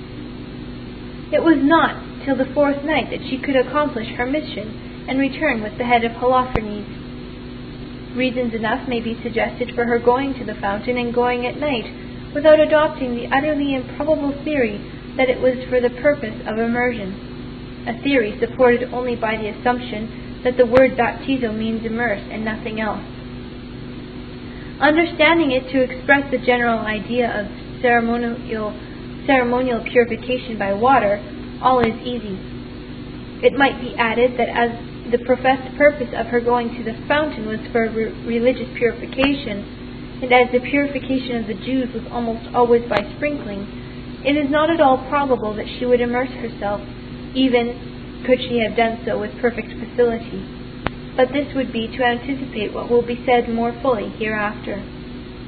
It was not till the 4th night that she could accomplish her mission and return with the head of Holofernes. Reasons enough may be suggested for her going to the fountain and going at night, without adopting the utterly improbable theory that it was for the purpose of immersion, a theory supported only by the assumption that the word baptizo means immerse and nothing else. Understanding it to express the general idea of ceremonial purification by water, all is easy. It might be added that as the professed purpose of her going to the fountain was for religious purification, and as the purification of the Jews was almost always by sprinkling, it is not at all probable that she would immerse herself, even could she have done so with perfect facility. But this would be to anticipate what will be said more fully hereafter.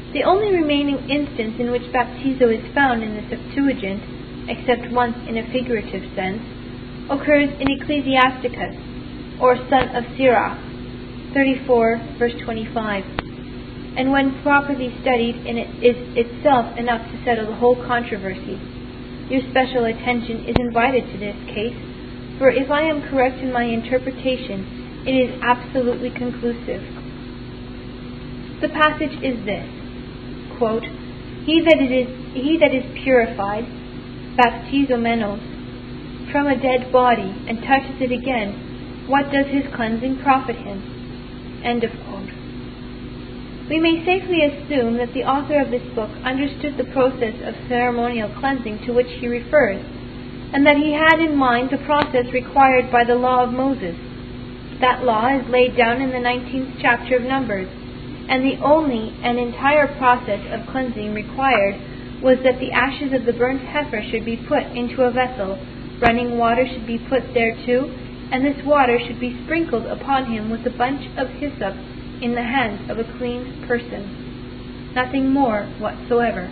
The only remaining instance in which baptizo is found in the Septuagint, except once in a figurative sense, occurs in Ecclesiasticus, or son of Sirach, 34, verse 25, and when properly studied is itself enough to settle the whole controversy. Your special attention is invited to this case, for if I am correct in my interpretation, it is absolutely conclusive. The passage is this, quote, He that is purified, baptizomenos, from a dead body, and touches it again, what does his cleansing profit him? End of quote. We may safely assume that the author of this book understood the process of ceremonial cleansing to which he refers, and that he had in mind the process required by the law of Moses. That law is laid down in the 19th chapter of Numbers, and the only and entire process of cleansing required was that the ashes of the burnt heifer should be put into a vessel, running water should be put thereto, and this water should be sprinkled upon him with a bunch of hyssop in the hands of a clean person. Nothing more whatsoever.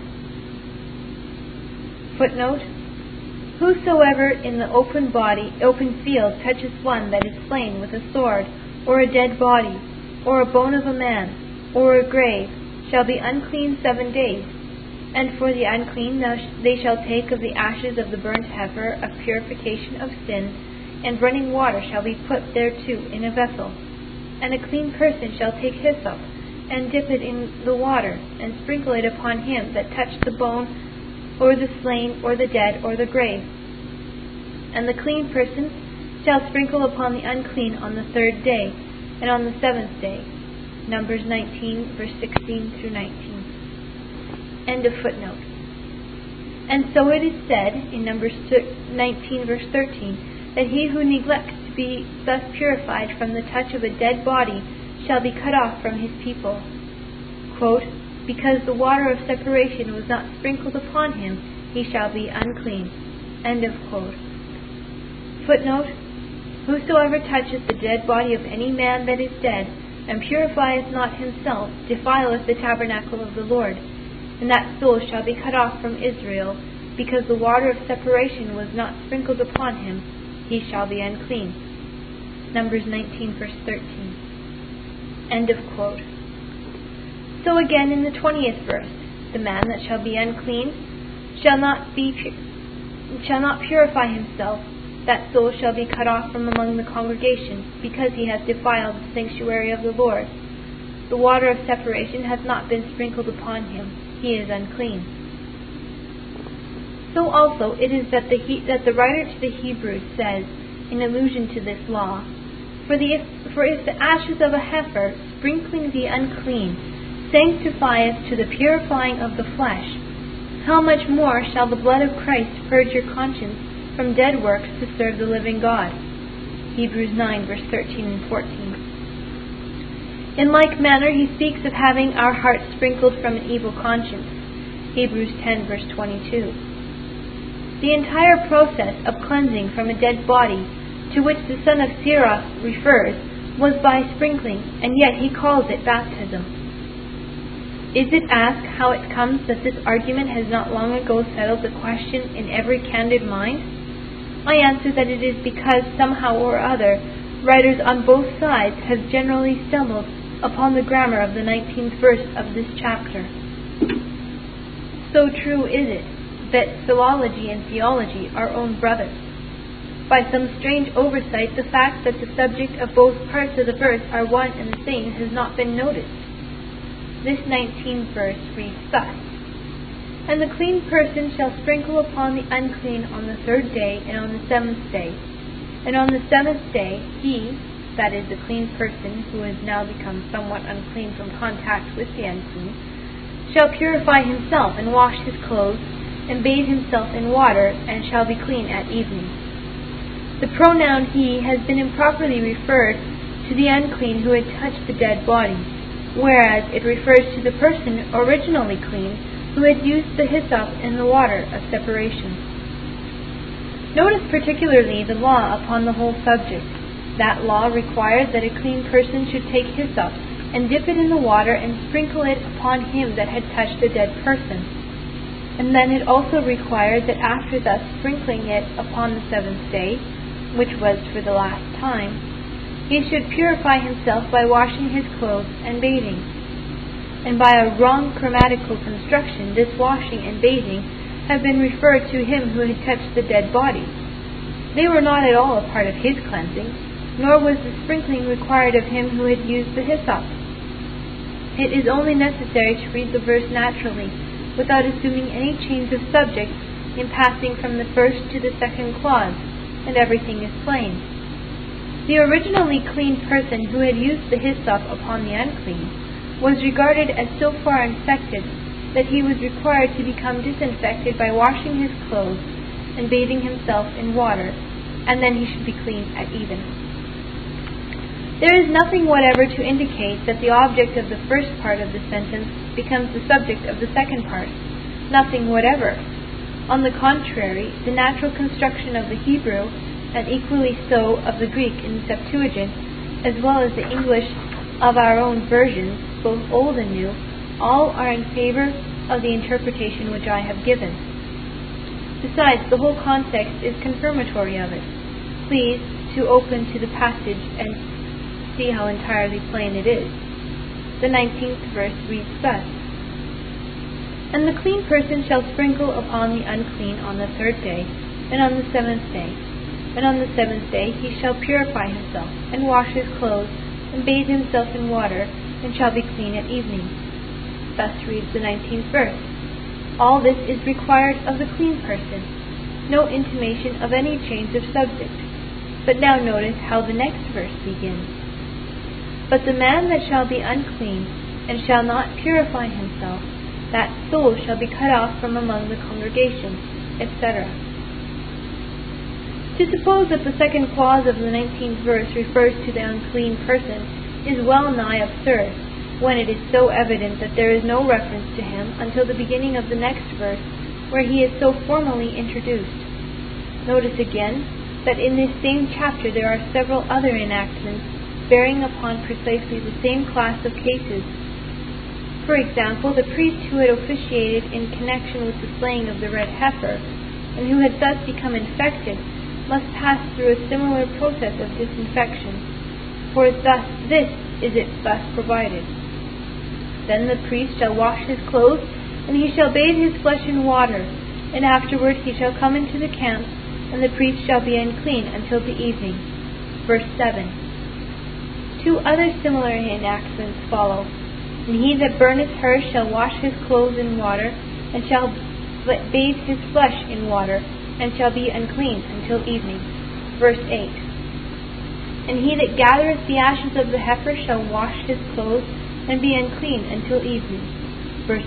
Footnote: Whosoever in the open field touches one that is slain with a sword, or a dead body, or a bone of a man, or a grave, shall be unclean 7 days. And for the unclean they shall take of the ashes of the burnt heifer of purification of sins, and running water shall be put thereto in a vessel. And a clean person shall take hyssop, and dip it in the water, and sprinkle it upon him that touched the bone, or the slain, or the dead, or the grave. And the clean person shall sprinkle upon the unclean on the 3rd day, and on the 7th day. Numbers 19, verse 16 through 19. End of footnote. And so it is said in Numbers 19, verse 13, that he who neglects to be thus purified from the touch of a dead body shall be cut off from his people. Quote, Because the water of separation was not sprinkled upon him, he shall be unclean. End of quote. Footnote: Whosoever toucheth the dead body of any man that is dead, and purifieth not himself, defileth the tabernacle of the Lord, and that soul shall be cut off from Israel, because the water of separation was not sprinkled upon him, he shall be unclean. Numbers 19, verse 13. End of quote. So again in the 20th verse, the man that shall be unclean shall not purify himself, that soul shall be cut off from among the congregation, because he hath defiled the sanctuary of the Lord. The water of separation hath not been sprinkled upon him, he is unclean. So also it is that the writer to the Hebrews says, in allusion to this law, For if the ashes of a heifer, sprinkling the unclean, sanctifieth to the purifying of the flesh, how much more shall the blood of Christ purge your conscience from dead works to serve the living God? Hebrews 9, verse 13 and 14. In like manner he speaks of having our hearts sprinkled from an evil conscience. Hebrews 10, verse 22. The entire process of cleansing from a dead body, to which the son of Sirach refers, was by sprinkling, and yet he calls it baptism. Is it asked how it comes that this argument has not long ago settled the question in every candid mind? I answer that it is because somehow or other writers on both sides have generally stumbled upon the grammar of the 19th verse of this chapter. So true is it that philology and theology are own brothers. By some strange oversight, the fact that the subject of both parts of the verse are one and the same has not been noticed. This 19th verse reads thus, And the clean person shall sprinkle upon the unclean on the 3rd day and on the 7th day. And on the 7th day he, that is the clean person who has now become somewhat unclean from contact with the unclean, shall purify himself and wash his clothes and bathe himself in water, and shall be clean at evening. The pronoun he has been improperly referred to the unclean who had touched the dead body, whereas it refers to the person originally clean who had used the hyssop and the water of separation. Notice particularly the law upon the whole subject. That law required that a clean person should take hyssop and dip it in the water, and sprinkle it upon him that had touched a dead person. And then it also required that after thus sprinkling it upon the seventh day, which was for the last time, he should purify himself by washing his clothes and bathing. And by a wrong grammatical construction, this washing and bathing have been referred to him who had touched the dead body. They were not at all a part of his cleansing, nor was the sprinkling required of him who had used the hyssop. It is only necessary to read the verse naturally, without assuming any change of subject in passing from the first to the second clause, and everything is plain. The originally clean person who had used the hyssop upon the unclean was regarded as so far infected that he was required to become disinfected by washing his clothes and bathing himself in water, and then he should be clean at even. There is nothing whatever to indicate that the object of the first part of the sentence becomes the subject of the second part. Nothing whatever. On the contrary, the natural construction of the Hebrew, and equally so of the Greek in the Septuagint, as well as the English of our own versions, both old and new, all are in favor of the interpretation which I have given. Besides, the whole context is confirmatory of it. Please to open to the passage and see how entirely plain it is. The 19th verse reads thus: And the clean person shall sprinkle upon the unclean on the third day, and on the seventh day. And on the seventh day he shall purify himself, and wash his clothes, and bathe himself in water, and shall be clean at evening. Thus reads the 19th verse. All this is required of the clean person. No intimation of any change of subject. But now notice how the next verse begins. But the man that shall be unclean, and shall not purify himself, that soul shall be cut off from among the congregation, etc. To suppose that the second clause of the 19th verse refers to the unclean person is well nigh absurd, when it is so evident that there is no reference to him until the beginning of the next verse, where he is so formally introduced. Notice again that in this same chapter there are several other enactments bearing upon precisely the same class of cases. For example, the priest who had officiated in connection with the slaying of the red heifer, and who had thus become infected, must pass through a similar process of disinfection, for this is it thus provided. Then the priest shall wash his clothes, and he shall bathe his flesh in water, and afterward he shall come into the camp, and the priest shall be unclean until the evening. Verse 7. Two other similar enactments follow. And he that burneth her shall wash his clothes in water, and shall bathe his flesh in water, and shall be unclean until evening. Verse 8. And he that gathereth the ashes of the heifer shall wash his clothes, and be unclean until evening. Verse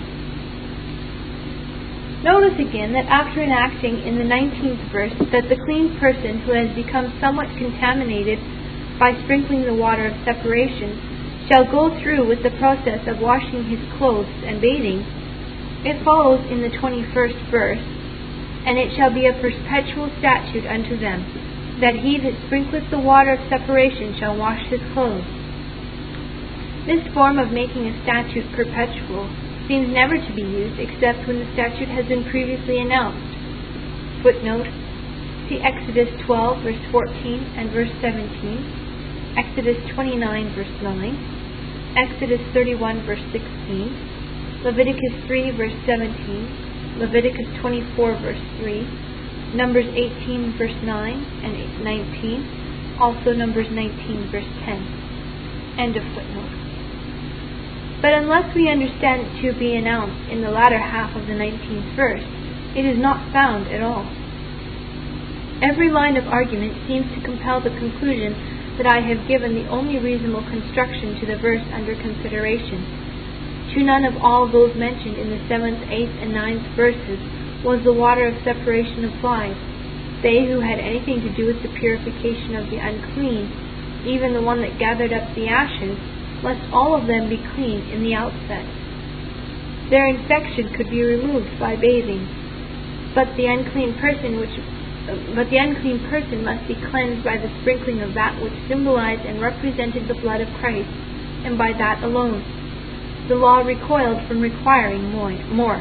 10. Notice again that after enacting in the 19th verse that the clean person who has become somewhat contaminated by sprinkling the water of separation shall go through with the process of washing his clothes and bathing, it follows in the 21st verse, And it shall be a perpetual statute unto them, that he that sprinkleth the water of separation shall wash his clothes. This form of making a statute perpetual seems never to be used except when the statute has been previously announced. Footnote: see Exodus 12 verse 14 and verse 17, Exodus 29 verse 9, Exodus 31 verse 16, Leviticus 3 verse 17, Leviticus 24 verse 3, Numbers 18 verse 9 and 19, also Numbers 19 verse 10. End of footnote. But unless we understand it to be announced in the latter half of the 19th verse, it is not found at all. Every line of argument seems to compel the conclusion that I have given the only reasonable construction to the verse under consideration. To none of all those mentioned in the 7th, 8th, and 9th verses was the water of separation applied. They who had anything to do with the purification of the unclean, even the one that gathered up the ashes, must all of them be clean in the outset. Their infection could be removed by bathing, but the unclean person must be cleansed by the sprinkling of that which symbolized and represented the blood of Christ, and by that alone. The law recoiled from requiring more.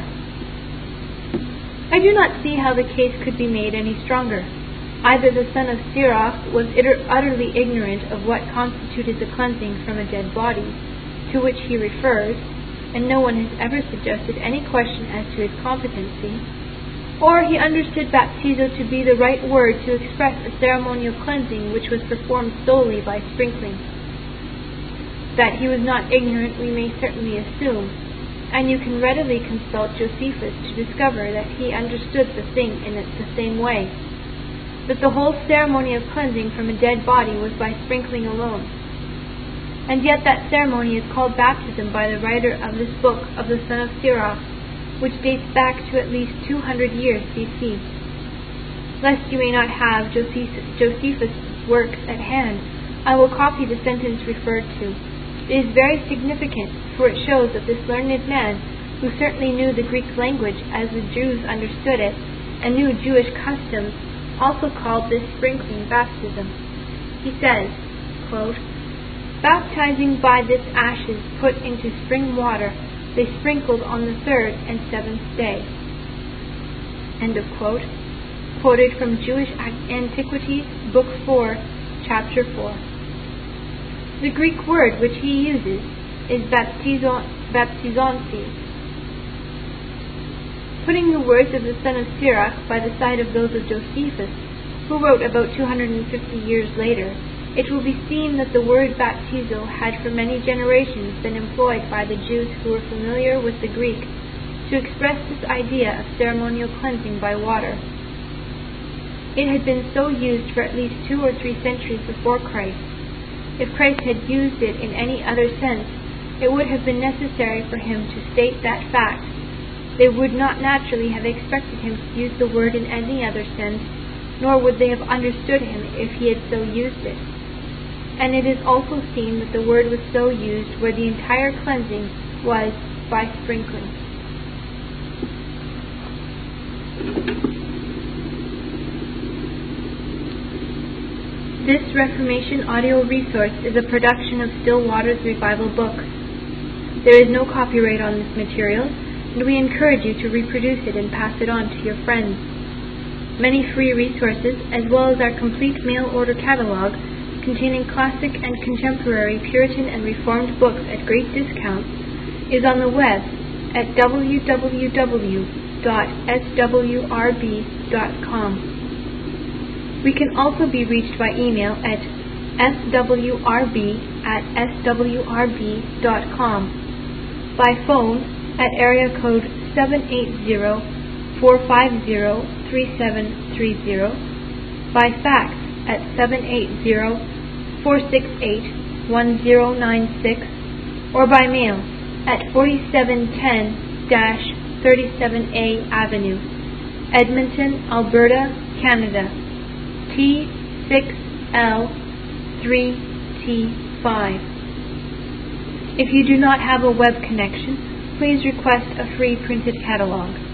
I do not see how the case could be made any stronger. Either the son of Sirach was utterly ignorant of what constituted the cleansing from a dead body, to which he refers, and no one has ever suggested any question as to his competency, or he understood baptizo to be the right word to express a ceremonial cleansing which was performed solely by sprinkling. That he was not ignorant we may certainly assume, and you can readily consult Josephus to discover that he understood the thing in the same way, that the whole ceremony of cleansing from a dead body was by sprinkling alone. And yet that ceremony is called baptism by the writer of this book of the son of Sirach, which dates back to at least 200 years BC. Lest you may not have Josephus' works at hand, I will copy the sentence referred to. It is very significant, for it shows that this learned man, who certainly knew the Greek language as the Jews understood it, and knew Jewish customs, also called this sprinkling baptism. He says, quote, baptizing by this ashes put into spring water, they sprinkled on the 3rd and 7th day. End of quote. Quoted from Jewish Antiquities, Book 4, Chapter 4. The Greek word which he uses is baptizonsi. Putting the words of the son of Sirach by the side of those of Josephus, who wrote about 250 years later, it will be seen that the word baptizo had for many generations been employed by the Jews who were familiar with the Greek to express this idea of ceremonial cleansing by water. It had been so used for at least 2 or 3 centuries before Christ. If Christ had used it in any other sense, it would have been necessary for him to state that fact. They would not naturally have expected him to use the word in any other sense, nor would they have understood him if he had so used it. And it is also seen that the word was so used where the entire cleansing was by sprinkling. This Reformation audio resource is a production of Still Waters Revival Books. There is no copyright on this material, and we encourage you to reproduce it and pass it on to your friends. Many free resources, as well as our complete mail order catalog, containing classic and contemporary Puritan and Reformed books at great discounts, is on the web at www.swrb.com. We can also be reached by email at swrb@swrb.com, by phone at area code 780-450-3730, by fax at 780-468-1096, or by mail at 4710-37A Avenue, Edmonton, Alberta, Canada, T6L3T5. If you do not have a web connection, please request a free printed catalog.